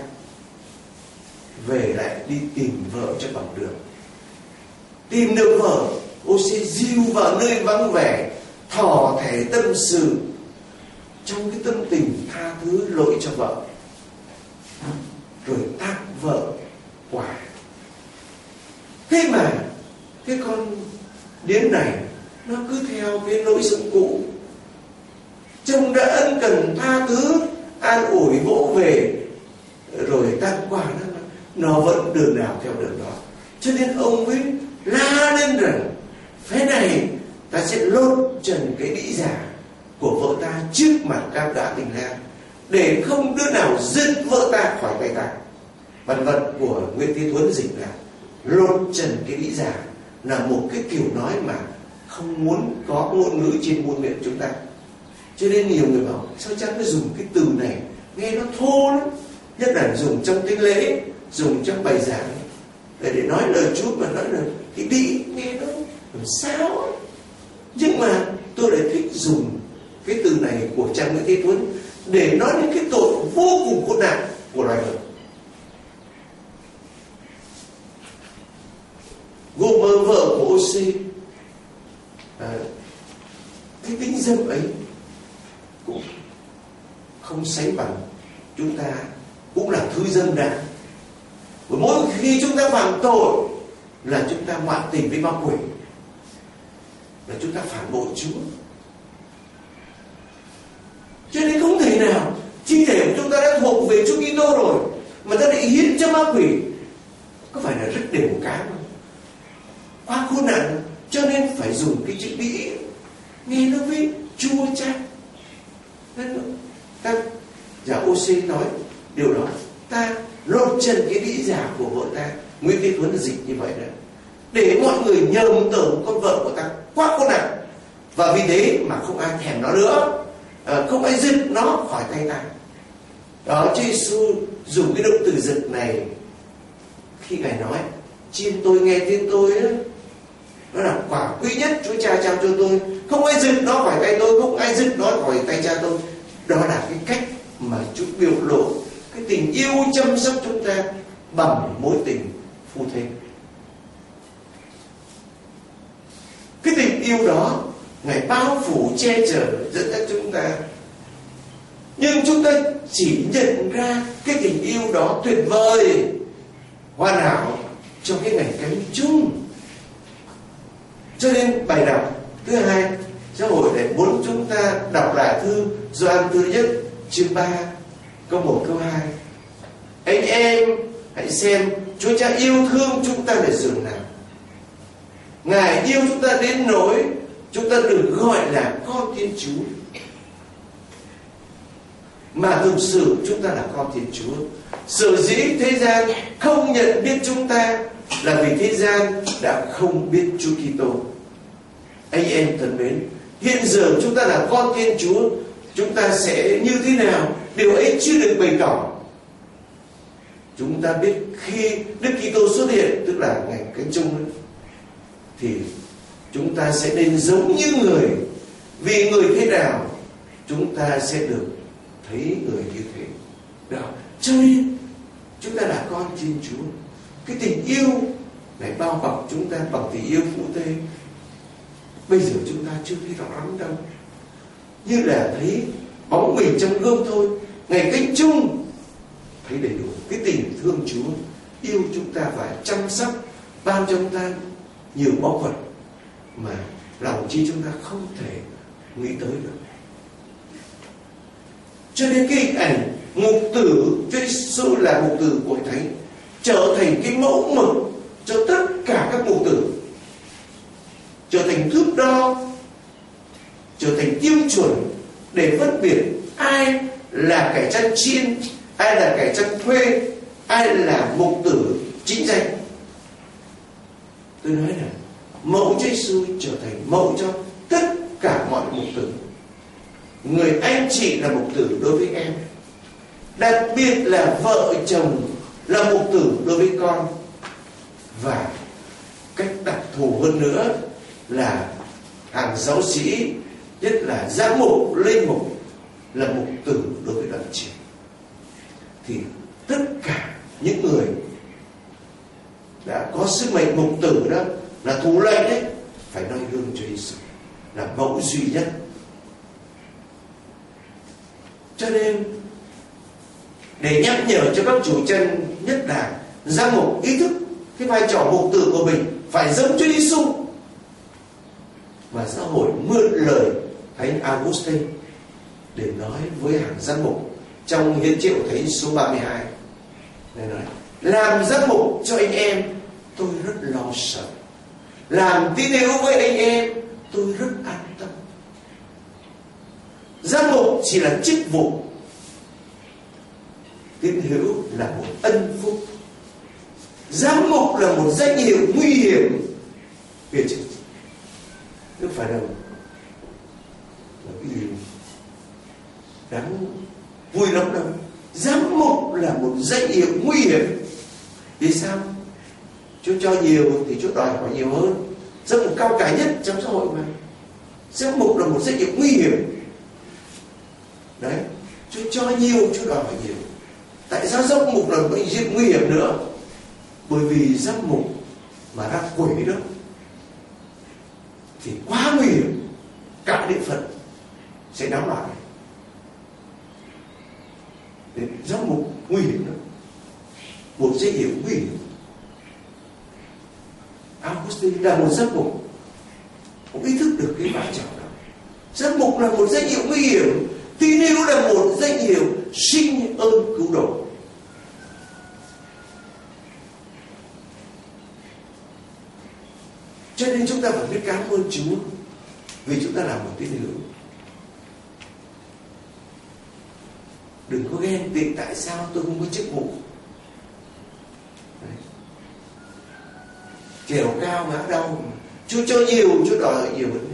về lại đi tìm vợ cho bằng được. Tìm được vợ, Ô-xê dìu vào nơi vắng vẻ, thỏ thẻ tâm sự trong cái tâm tình tha thứ lỗi cho vợ, rồi tặng vợ quả. Thế mà cái con điếm này nó cứ theo cái lối sống cũ. Chồng đã ân cần tha thứ, an ủi vỗ về, rồi tặng quà, nó, nó vẫn đường nào theo đường đó. Cho nên ông mới la lên rằng Thế này ta sẽ lột trần cái đĩ giả của vợ ta trước mặt Cam Đoá Tình Lang, để không đứa nào giật vợ ta khỏi tay ta. Văn vật của Nguyễn Thế Thuấn dịch là lột trần cái đĩ giả là một cái kiểu nói mà không muốn có ngôn ngữ trên muôn miệng chúng ta. Cho nên nhiều người bảo sao cha cứ dùng cái từ này nghe nó thô lắm, nhất là dùng trong thánh lễ, dùng trong bài giảng để, để nói lời Chúa mà nói là cái đĩ nghe nó làm sao ấy. Nhưng mà tôi lại thích dùng cái từ này của cha Nguyễn Thế Thuấn để nói đến cái tội vô cùng khốn nạn của loài người. Gomer vợ của Ô-xê, à, cái tính dâm ấy cũng không sánh bằng chúng ta, cũng là thứ dâm đãng. Bởi mỗi khi chúng ta phạm tội là chúng ta ngoại tình với ma quỷ, là chúng ta phản bội Chúa. Cho nên không thể nào chi thể của chúng ta đã thuộc về Chúa Kitô rồi mà ta lại hiến cho ma quỷ, có phải là rất đều cá không? Quá khốn nạn. Cho nên phải dùng cái chữ đĩ nghe nó với chua chát. Nên các giả Ô-xê nói điều đó, ta lột trần cái đĩ giả của vợ ta. Nguyễn Thế Thuấn dịch như vậy đó, để mọi người nhầm tưởng con vợ của ta quá khốn nạn, và vì thế mà không ai thèm nó nữa, à, không ai giật nó khỏi tay ta. Đó, Chúa Giêsu dùng cái động từ giật này khi Ngài nói chiên tôi nghe tiếng tôi ấy, nó là quả quý nhất Chúa Cha trao cho tôi, không ai giật nó khỏi tay tôi, không ai giật nó khỏi tay Cha tôi. Đó là cái cách mà Chúa biểu lộ cái tình yêu chăm sóc chúng ta bằng mối tình phu thê. Cái tình yêu đó Ngài bao phủ che chở dẫn dắt chúng ta, nhưng chúng ta chỉ nhận ra cái tình yêu đó tuyệt vời, hoàn hảo trong cái ngày cánh chung. Cho nên bài đọc thứ hai, giáo hội để muốn chúng ta đọc lại thư Gioan thứ nhất chương ba câu một câu hai. Anh em hãy xem Chúa Cha yêu thương chúng ta để dường nào. Ngài yêu chúng ta đến nỗi chúng ta được gọi là con Thiên Chúa, mà thực sự chúng ta là con Thiên Chúa. Sở dĩ thế gian không nhận biết chúng ta là vì thế gian đã không biết Chúa Kitô. Anh em thân mến, hiện giờ chúng ta là con Thiên Chúa, chúng ta sẽ như thế nào? Điều ấy chưa được bày tỏ. Chúng ta biết khi Đức Kitô xuất hiện, tức là ngày cánh chung, thì chúng ta sẽ nên giống như người. Vì người thế nào chúng ta sẽ được thấy người như thế. Đó, cho nên chúng ta là con Thiên Chúa. Cái tình yêu này bao bọc chúng ta bằng tình yêu phu thê. Bây giờ chúng ta chưa thấy rõ lắm đâu, như là thấy bóng mình trong gương thôi. Ngày cánh chung thấy đầy đủ cái tình thương Chúa yêu chúng ta và chăm sóc, ban cho chúng ta nhiều báu vật mà lòng chi chúng ta không thể nghĩ tới được. Cho nên cái hình ảnh mục tử Chúa Giêsu là mục tử của Thánh trở thành cái mẫu mực cho tất cả các mục tử, trở thành thước đo, trở thành tiêu chuẩn để phân biệt ai là kẻ chăn chiên, ai là kẻ chăn thuê, ai là mục tử chính danh. Tôi nói là mẫu Chúa Giêsu trở thành mẫu cho tất cả mọi mục tử. Người anh chị là mục tử đối với em, đặc biệt là vợ chồng là mục tử đối với con, và cách đặc thù hơn nữa là hàng giáo sĩ, nhất là giám mục, linh mục là mục tử đối với đoàn trẻ. Thì tất cả những người đã có sứ mệnh mục tử đó là thủ lệnh đấy, phải noi gương Chúa Giêsu là mẫu duy nhất. Cho nên để nhắc nhở cho các chủ chân, nhất là giám mục, ý thức cái vai trò mục tử của mình phải giống Chúa Giêsu, và giáo hội mượn lời Thánh Augustine để nói với hàng giám mục trong hiến triệu Thánh số ba mươi hai. Để nói làm giám mục cho anh em tôi rất lo sợ, làm tín hữu với anh em, tôi rất an tâm. Giám mục chỉ là chức vụ, tín hữu là một ân phúc. Giám mục là một danh hiệu nguy hiểm, biết chứ? Không phải đâu là cái gì đáng vui lắm đâu. Giám mục là một danh hiệu nguy hiểm. Vì sao? Chúa cho nhiều thì Chúa đòi hỏi nhiều hơn. Giám mục cao cả nhất trong xã hội mà. Giám mục là một danh hiệu nguy hiểm. Đấy, Chúa cho nhiều, Chúa đòi hỏi nhiều. Tại sao giám mục là một danh hiệu nguy hiểm nữa? Bởi vì giám mục mà ra quỷ đó thì quá nguy hiểm, cả địa phận sẽ náo loạn. Giám mục nguy hiểm đó, một danh hiệu nguy hiểm. Augustine là một giám mục, cũng ý thức được cái vai trò đó. Giám mục là một danh hiệu nguy hiểm, tín hữu là một danh hiệu sinh ơn cứu độ. Cho nên chúng ta phải biết cảm ơn Chúa vì chúng ta là một tín hữu. Đừng có ghen tị tại sao tôi không có chức vụ. Trèo cao ngã đau, Chúa cho nhiều, Chúa đòi hỏi nhiều hơn.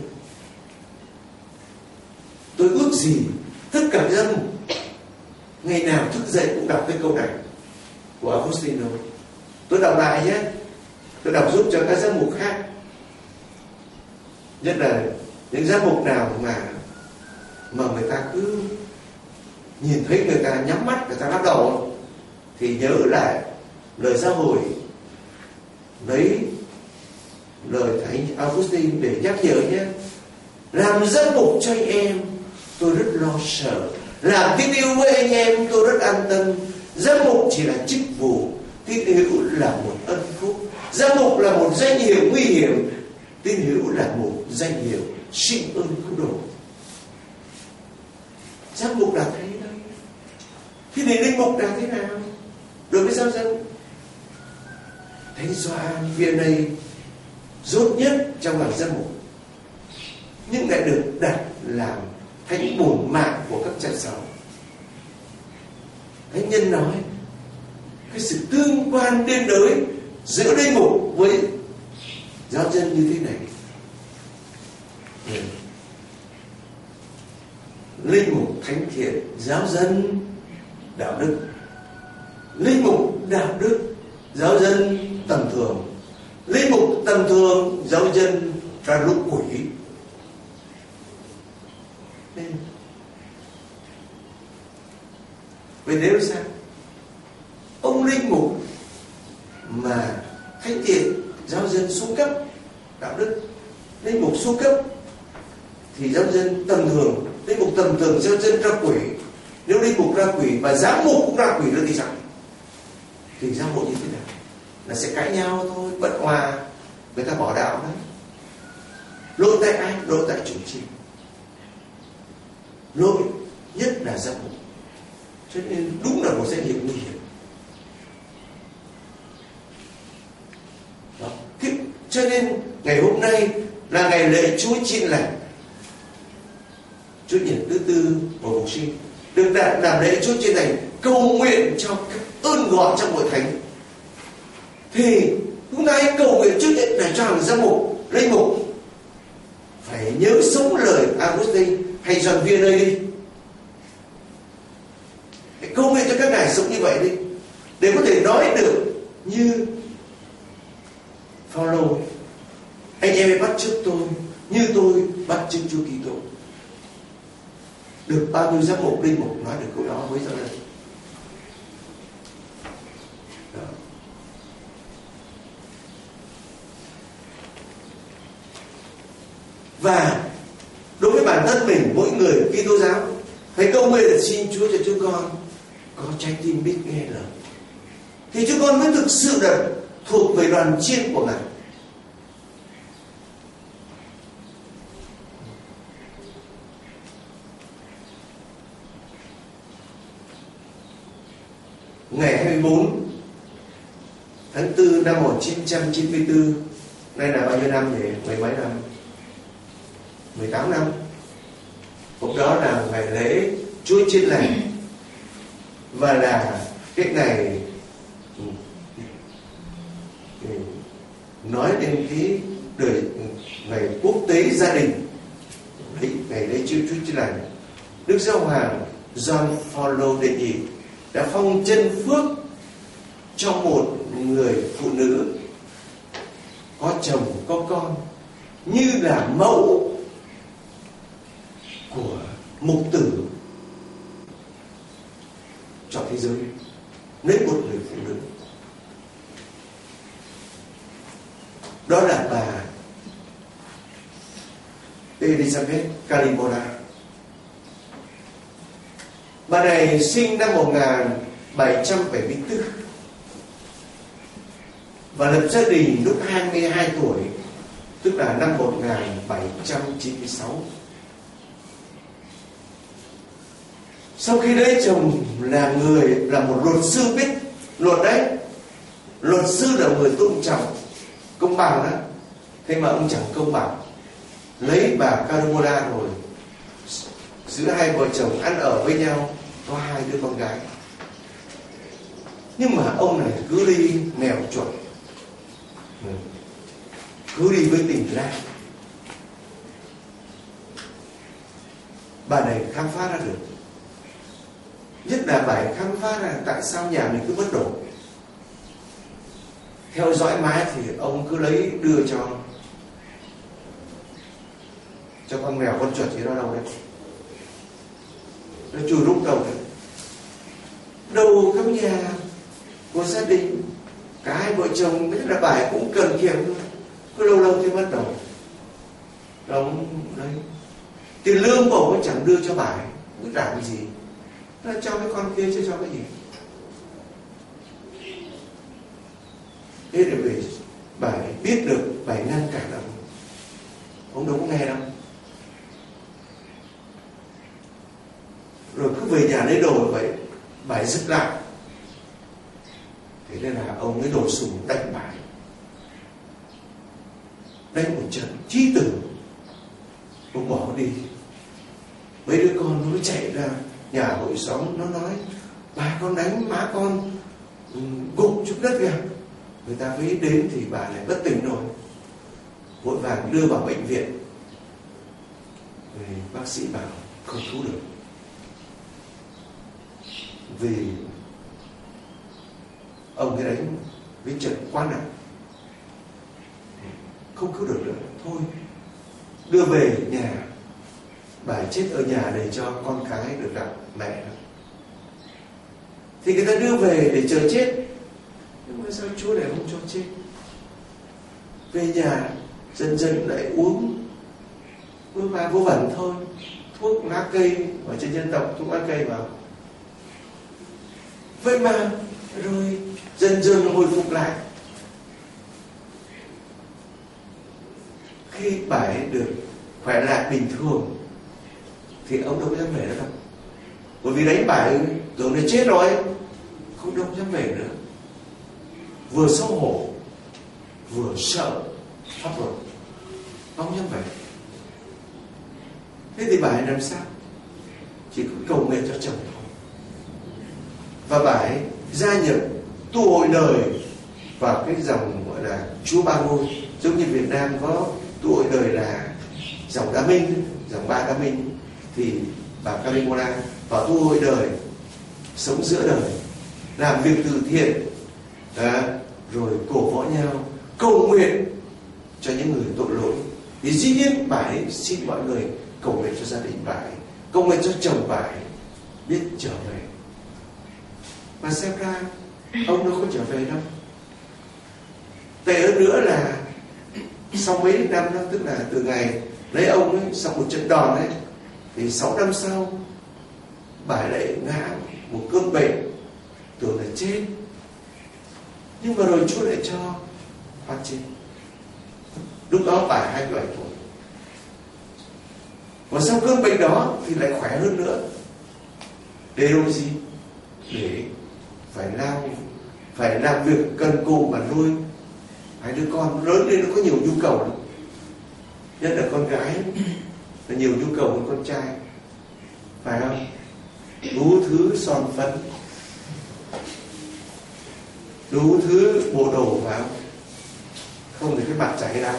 Tôi ước gì tất cả dân ngày nào thức dậy cũng đọc cái câu này của Augustine thôi. Tôi đọc lại nhé, tôi đọc giúp cho các giám mục khác, nhất là những giám mục nào mà mà người ta cứ nhìn thấy người ta nhắm mắt, người ta lắc đầu, thì nhớ lại lời giáo hội, lấy lời Thánh Augustine để nhắc nhở nhé. Làm giám mục cho anh em tôi rất lo sợ, làm tín hữu với anh em tôi rất an tâm. Giám mục chỉ là chức vụ, tín hữu là một ân phúc. Giám mục là một danh hiệu nguy hiểm, tín hữu là một danh hiệu sinh ơn cứu độ. Giám mục là thế đấy. Thế thì linh mục là thế nào đối với giáo dân? Thánh Gioan Vianney rốt nhất trong bảng giám mục, nhưng lại được đặt làm thánh bổn mạng của các cha giáo. Thánh nhân nói cái sự tương quan liên đới giữa linh mục với giáo dân như thế này. Linh mục thánh thiện, giáo dân đạo đức. Linh mục đạo đức, giáo dân tầm thường. Linh mục tầm thường, giáo dân ra lũ quỷ. Vậy nếu sao? Ông linh mục mà thánh thiện, giáo dân xuống cấp đạo đức, linh mục xuống cấp thì giáo dân tầm thường, linh mục tầm thường, giáo dân ra quỷ. Nếu linh mục ra quỷ và giám mục cũng ra quỷ nữa thì sao? Thì giáo hội như thế nào? Là sẽ cãi nhau thôi, bất hòa, người ta bỏ đạo đấy. Lỗi tại ai? Lỗi tại chủ trì. Lỗi nhất là giám mục. Cho nên đúng là một danh hiệu nguy hiểm. Đó. Thế, cho nên ngày hôm nay là ngày lễ Chúa Chiên Lành, Chúa nhật thứ tư của Phục Sinh, được đặt làm lễ Chúa Chiên Lành, cầu nguyện cho các ơn gọi trong hội thánh. Thì chúng ta hãy cầu nguyện trước nhất để cho hàng giám mục, linh mục phải nhớ sống lời Augustine hay Gioan Vianney đi. Hãy cầu nguyện cho các ngài sống như vậy đi, để có thể nói được như Phaolô: anh em hãy bắt chước tôi như tôi bắt chước Chúa Kitô. Được bao nhiêu giám mục, linh mục nói được câu đó với giáo dân. Và đối với bản thân mình, mỗi người Kitô giáo phải cầu nguyện để xin Chúa cho chúng con có trái tim biết nghe lời, thì chúng con mới thực sự là thuộc về đoàn chiên của Ngài. Ngày hai mươi bốn tháng tư năm một nghìn chín trăm chín mươi tư, Nay là bao nhiêu năm vậy? Mười mấy năm? Mười tám năm. Hôm đó là ngày lễ Chúa Chiên Lành. Và là cái ngày nói đến cái đời ngày quốc tế gia đình, ngày lễ Chúa Chúa Chiên Lành. Đức Giáo Hoàng John Paul đệ nhị đã phong chân phước cho một người phụ nữ có chồng có con như là mẫu của mục tử cho thế giới, lấy một người phụ nữ. Đó là bà Elizabeth Carimora. Bà này sinh năm một nghìn bảy trăm bảy mươi tư và lập gia đình lúc hai mươi hai tuổi, tức là năm một nghìn bảy trăm chín mươi sáu. Sau khi lấy chồng là người là một luật sư biết luật đấy, luật sư là người tôn trọng công bằng đó, thế mà ông chẳng công bằng, lấy bà Carimora rồi giữa hai vợ chồng ăn ở với nhau, có hai đứa con gái. Nhưng mà ông này cứ đi mèo chuột, cứ đi với tình lang. Bà này khám phá ra được, nhất là bà ấy khám phá ra tại sao nhà mình cứ bất ổn. Theo dõi mãi thì ông cứ lấy đưa cho cho con mèo con chuột gì đó đâu đấy, nó chui rút đầu đấy. Đầu các nhà của gia đình cả hai vợ chồng, nhất là bà ấy cũng cần kiệm thôi, cứ lâu lâu thì bắt đầu đóng đấy tiền lương bổng cũng chẳng đưa cho bà ấy, cứ làm gì nó cho cái con kia chứ cho cái gì. Thế để về bà ấy biết được, bà ấy ngăn cản ông, ông đâu có nghe đâu. Rồi cứ về nhà lấy đồ vậy, bà ấy dứt lại. Thế nên là ông ấy đổ súng đánh bà ấy, đánh một trận chí tử. Ông bỏ đi, mấy đứa con nó chạy ra nhà hội xóm, nó nói bà con đánh má con gục xuống đất kìa. Người ta mới đến thì bà lại bất tỉnh rồi, vội vàng đưa vào bệnh viện. Rồi bác sĩ bảo không cứu được, vì ông ấy đánh với trận quá nặng, không cứu được nữa. Thôi đưa về nhà, bà chết ở nhà để cho con cái được gặp mẹ. Thì người ta đưa về để chờ chết, nhưng mà sao Chúa lại không cho chết? Về nhà dần dần lại uống uống và vô vẩn thôi, thuốc lá cây ở trên dân tộc, thuốc lá cây vào. Vậy mà rồi dần dần hồi phục lại. Khi bà ấy được khỏe lại bình thường thì ông đâu có dám về nữa đâu, bởi vì đánh bà ấy rồi nó chết rồi, không đâu dám về nữa. Vừa xấu hổ vừa sợ pháp luật, không dám về. Thế thì bà ấy làm sao? Chỉ có cầu nguyện cho chồng thôi. Và bà ấy gia nhập tu hội đời vào cái dòng gọi là Chúa Ba Ngôi. Giống như Việt Nam có tu hội đời là dòng Đa Minh, dòng Ba Đa Minh, thì bà Carimora vào tu hội đời, sống giữa đời, làm việc từ thiện, à, rồi cổ võ nhau, cầu nguyện cho những người tội lỗi. Thì dĩ nhiên bà ấy xin mọi người cầu nguyện cho gia đình bà ấy, cầu nguyện cho chồng bà ấy biết trở về. Và xem ra ông đâu có trở về đâu. Tệ hơn nữa là sau mấy năm đó, tức là từ ngày lấy ông ấy, sau một trận đòn ấy, thì sáu năm sau bà lại ngã một cơn bệnh, tưởng là chết, nhưng mà rồi Chúa lại cho phát chết. Lúc đó bà hai mươi bảy tuổi, và sau cơn bệnh đó thì lại khỏe hơn nữa. Để rồi gì? Để phải làm phải làm việc cần cù mà nuôi hai đứa con lớn lên nó có nhiều nhu cầu lắm. Nhất là con gái là nhiều nhu cầu hơn con trai, phải không? Đủ thứ son phấn, đủ thứ bộ đồ vào, không thì cái mặt chảy ra.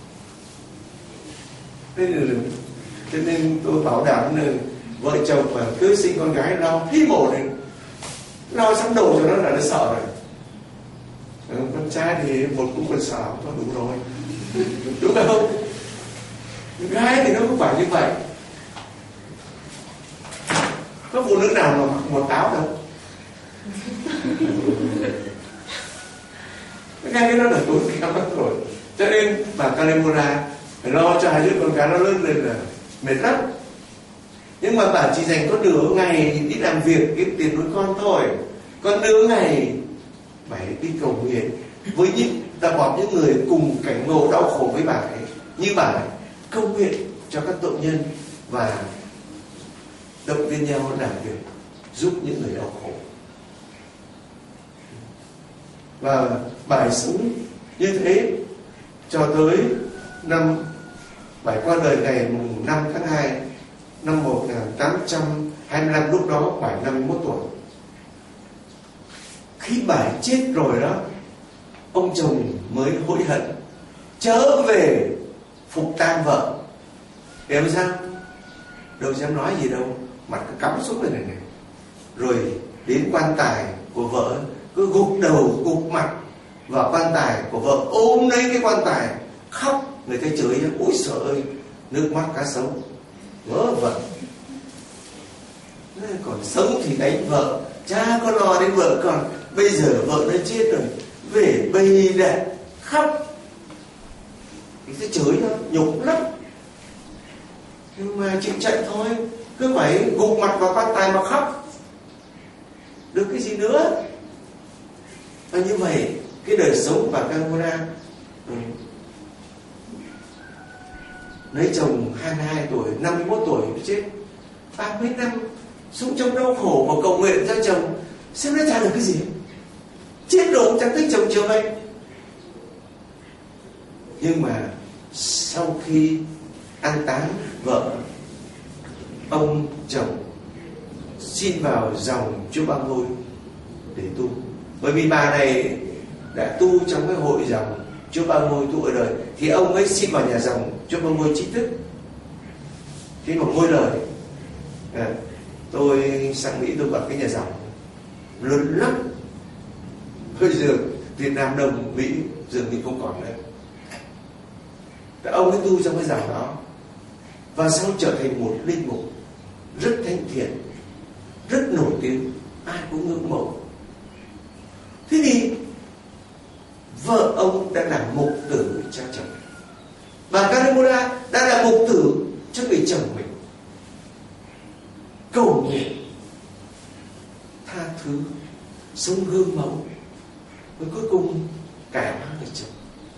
Thế nên, cho nên tôi bảo đảm là vợ chồng mà cứ sinh con gái lo hí mồ này, lo sắm đồ cho nó là nó sợ rồi. Con trai thì một cũng còn sợ, nó đủ rồi, đúng không? Gái thì nó không phải như vậy. Có phụ nữ nào mà mặc một áo đâu. Cái cái đó là tốn kém lắm rồi. Cho nên bà Kalemura phải lo cho hai đứa con gái nó lớn lên là mệt lắm. Nhưng mà bà chỉ dành có nửa ngày đi làm việc kiếm tiền nuôi con thôi. Còn nửa ngày phải đi cầu nguyện với những ta bỏ những người cùng cảnh ngộ đau khổ với bà ấy, như bà ấy cầu nguyện cho các tội nhân và động viên nhau làm việc giúp những người đau khổ. Và bài sống như thế cho tới năm bài qua đời ngày năm tháng hai năm một nghìn tám trăm hai mươi lăm, lúc đó bài năm mươi mốt tuổi. Khi bài chết rồi đó, ông chồng mới hối hận trở về phục tang vợ. Hiểu sao? Đâu dám nói gì đâu, mặt cứ cắm xuống này này. Rồi đến quan tài của vợ cứ gục đầu gục mặt vào quan tài của vợ, ôm lấy cái quan tài khóc. Người ta chửi: ôi trời ơi, nước mắt cá sấu, vớ vẩn. Còn sống thì đánh vợ, cha có lo đến vợ con. Bây giờ vợ đã chết rồi, về bầy đẻ khóc, thì sẽ chửi nó nhục lắm. Nhưng mà chịu chạy thôi, cứ phải gục mặt vào quan tài mà khóc, được cái gì nữa. Và như vậy cái đời sống bà Kalemura ừ. lấy chồng hai mươi hai tuổi, năm mươi mốt tuổi mới chết. Ba mấy năm sống trong đau khổ mà cầu nguyện cho chồng, xem nó chả được cái gì. Chết rồi chẳng thấy chồng trở về. Nhưng mà sau khi an táng vợ, ông chồng xin vào dòng Chùa Ba Ngôi để tu. Bởi vì bà này đã tu trong cái hội dòng Chùa Ba Ngôi tu ở đời, thì ông ấy xin vào nhà dòng Chùa Ba Ngôi chính thức. Khi mà ngôi lời à, tôi sang Mỹ tôi gặp cái nhà dòng lớn lắm. Bây giờ Việt Nam Đông Mỹ dường như không còn nữa. Ông ấy tu trong cái dòng đó, và sau trở thành một linh mục rất thanh thiện, rất nổi tiếng, ai cũng ngưỡng mộ. Thế thì vợ ông đã làm mục tử cho chồng, bà Kalemura đã là mục tử cho người chồng mình, cầu nguyện, tha thứ, sống gương mẫu, và cuối cùng cải hóa người chồng.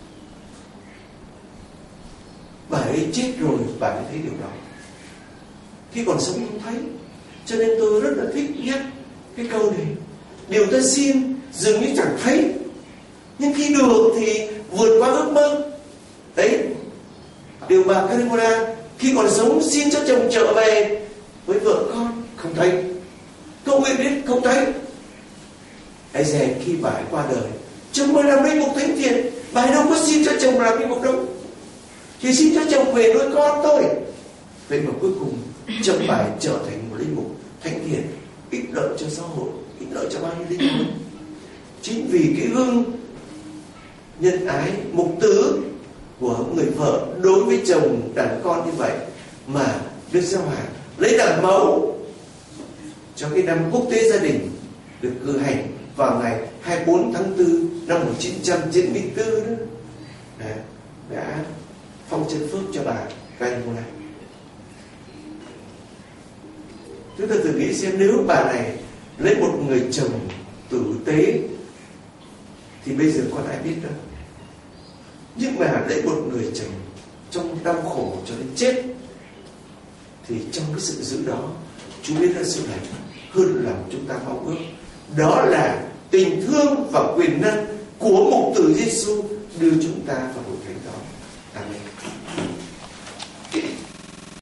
Bà ấy chết rồi bà ấy thấy điều đó, khi còn sống không thấy. Cho nên tôi rất là thích nhắc cái câu này: điều ta xin dường như chẳng thấy, nhưng khi được thì vượt qua ước mơ. Đấy, điều bà Kalemura khi còn sống xin cho chồng trở về với vợ con, không thấy. Cầu nguyện biết, không thấy. Ấy dè khi bà ấy qua đời, chồng mới làm linh mục thánh thiện, bà ấy đâu có xin cho chồng làm linh mục đâu, chỉ xin cho chồng về nuôi con thôi. Vậy mà cuối cùng chồng bà ấy trở thành một linh mục thánh thiện, ích lợi cho xã hội, ích lợi cho bao nhiêu linh hồn. Chính vì cái gương nhân ái mục tử của người vợ đối với chồng đàn con như vậy mà Đức Giáo Hoàng lấy làm mẫu cho cái năm quốc tế gia đình được cử hành vào ngày hai mươi tư tháng tư năm một nghìn chín trăm chín mươi tư đó, đã, đã phong chân phước cho bà Kalemura. Chúng ta thử nghĩ xem, nếu bà này lấy một người chồng tử tế thì bây giờ còn ai biết đâu. Nhưng mà lấy một người chồng trong đau khổ cho đến chết, thì trong cái sự giữ đó, Chúa biết là sự này hơn là chúng ta mong ước. Đó là tình thương và quyền năng của mục tử Giêsu đưa chúng ta vào hội thánh đó. Amen.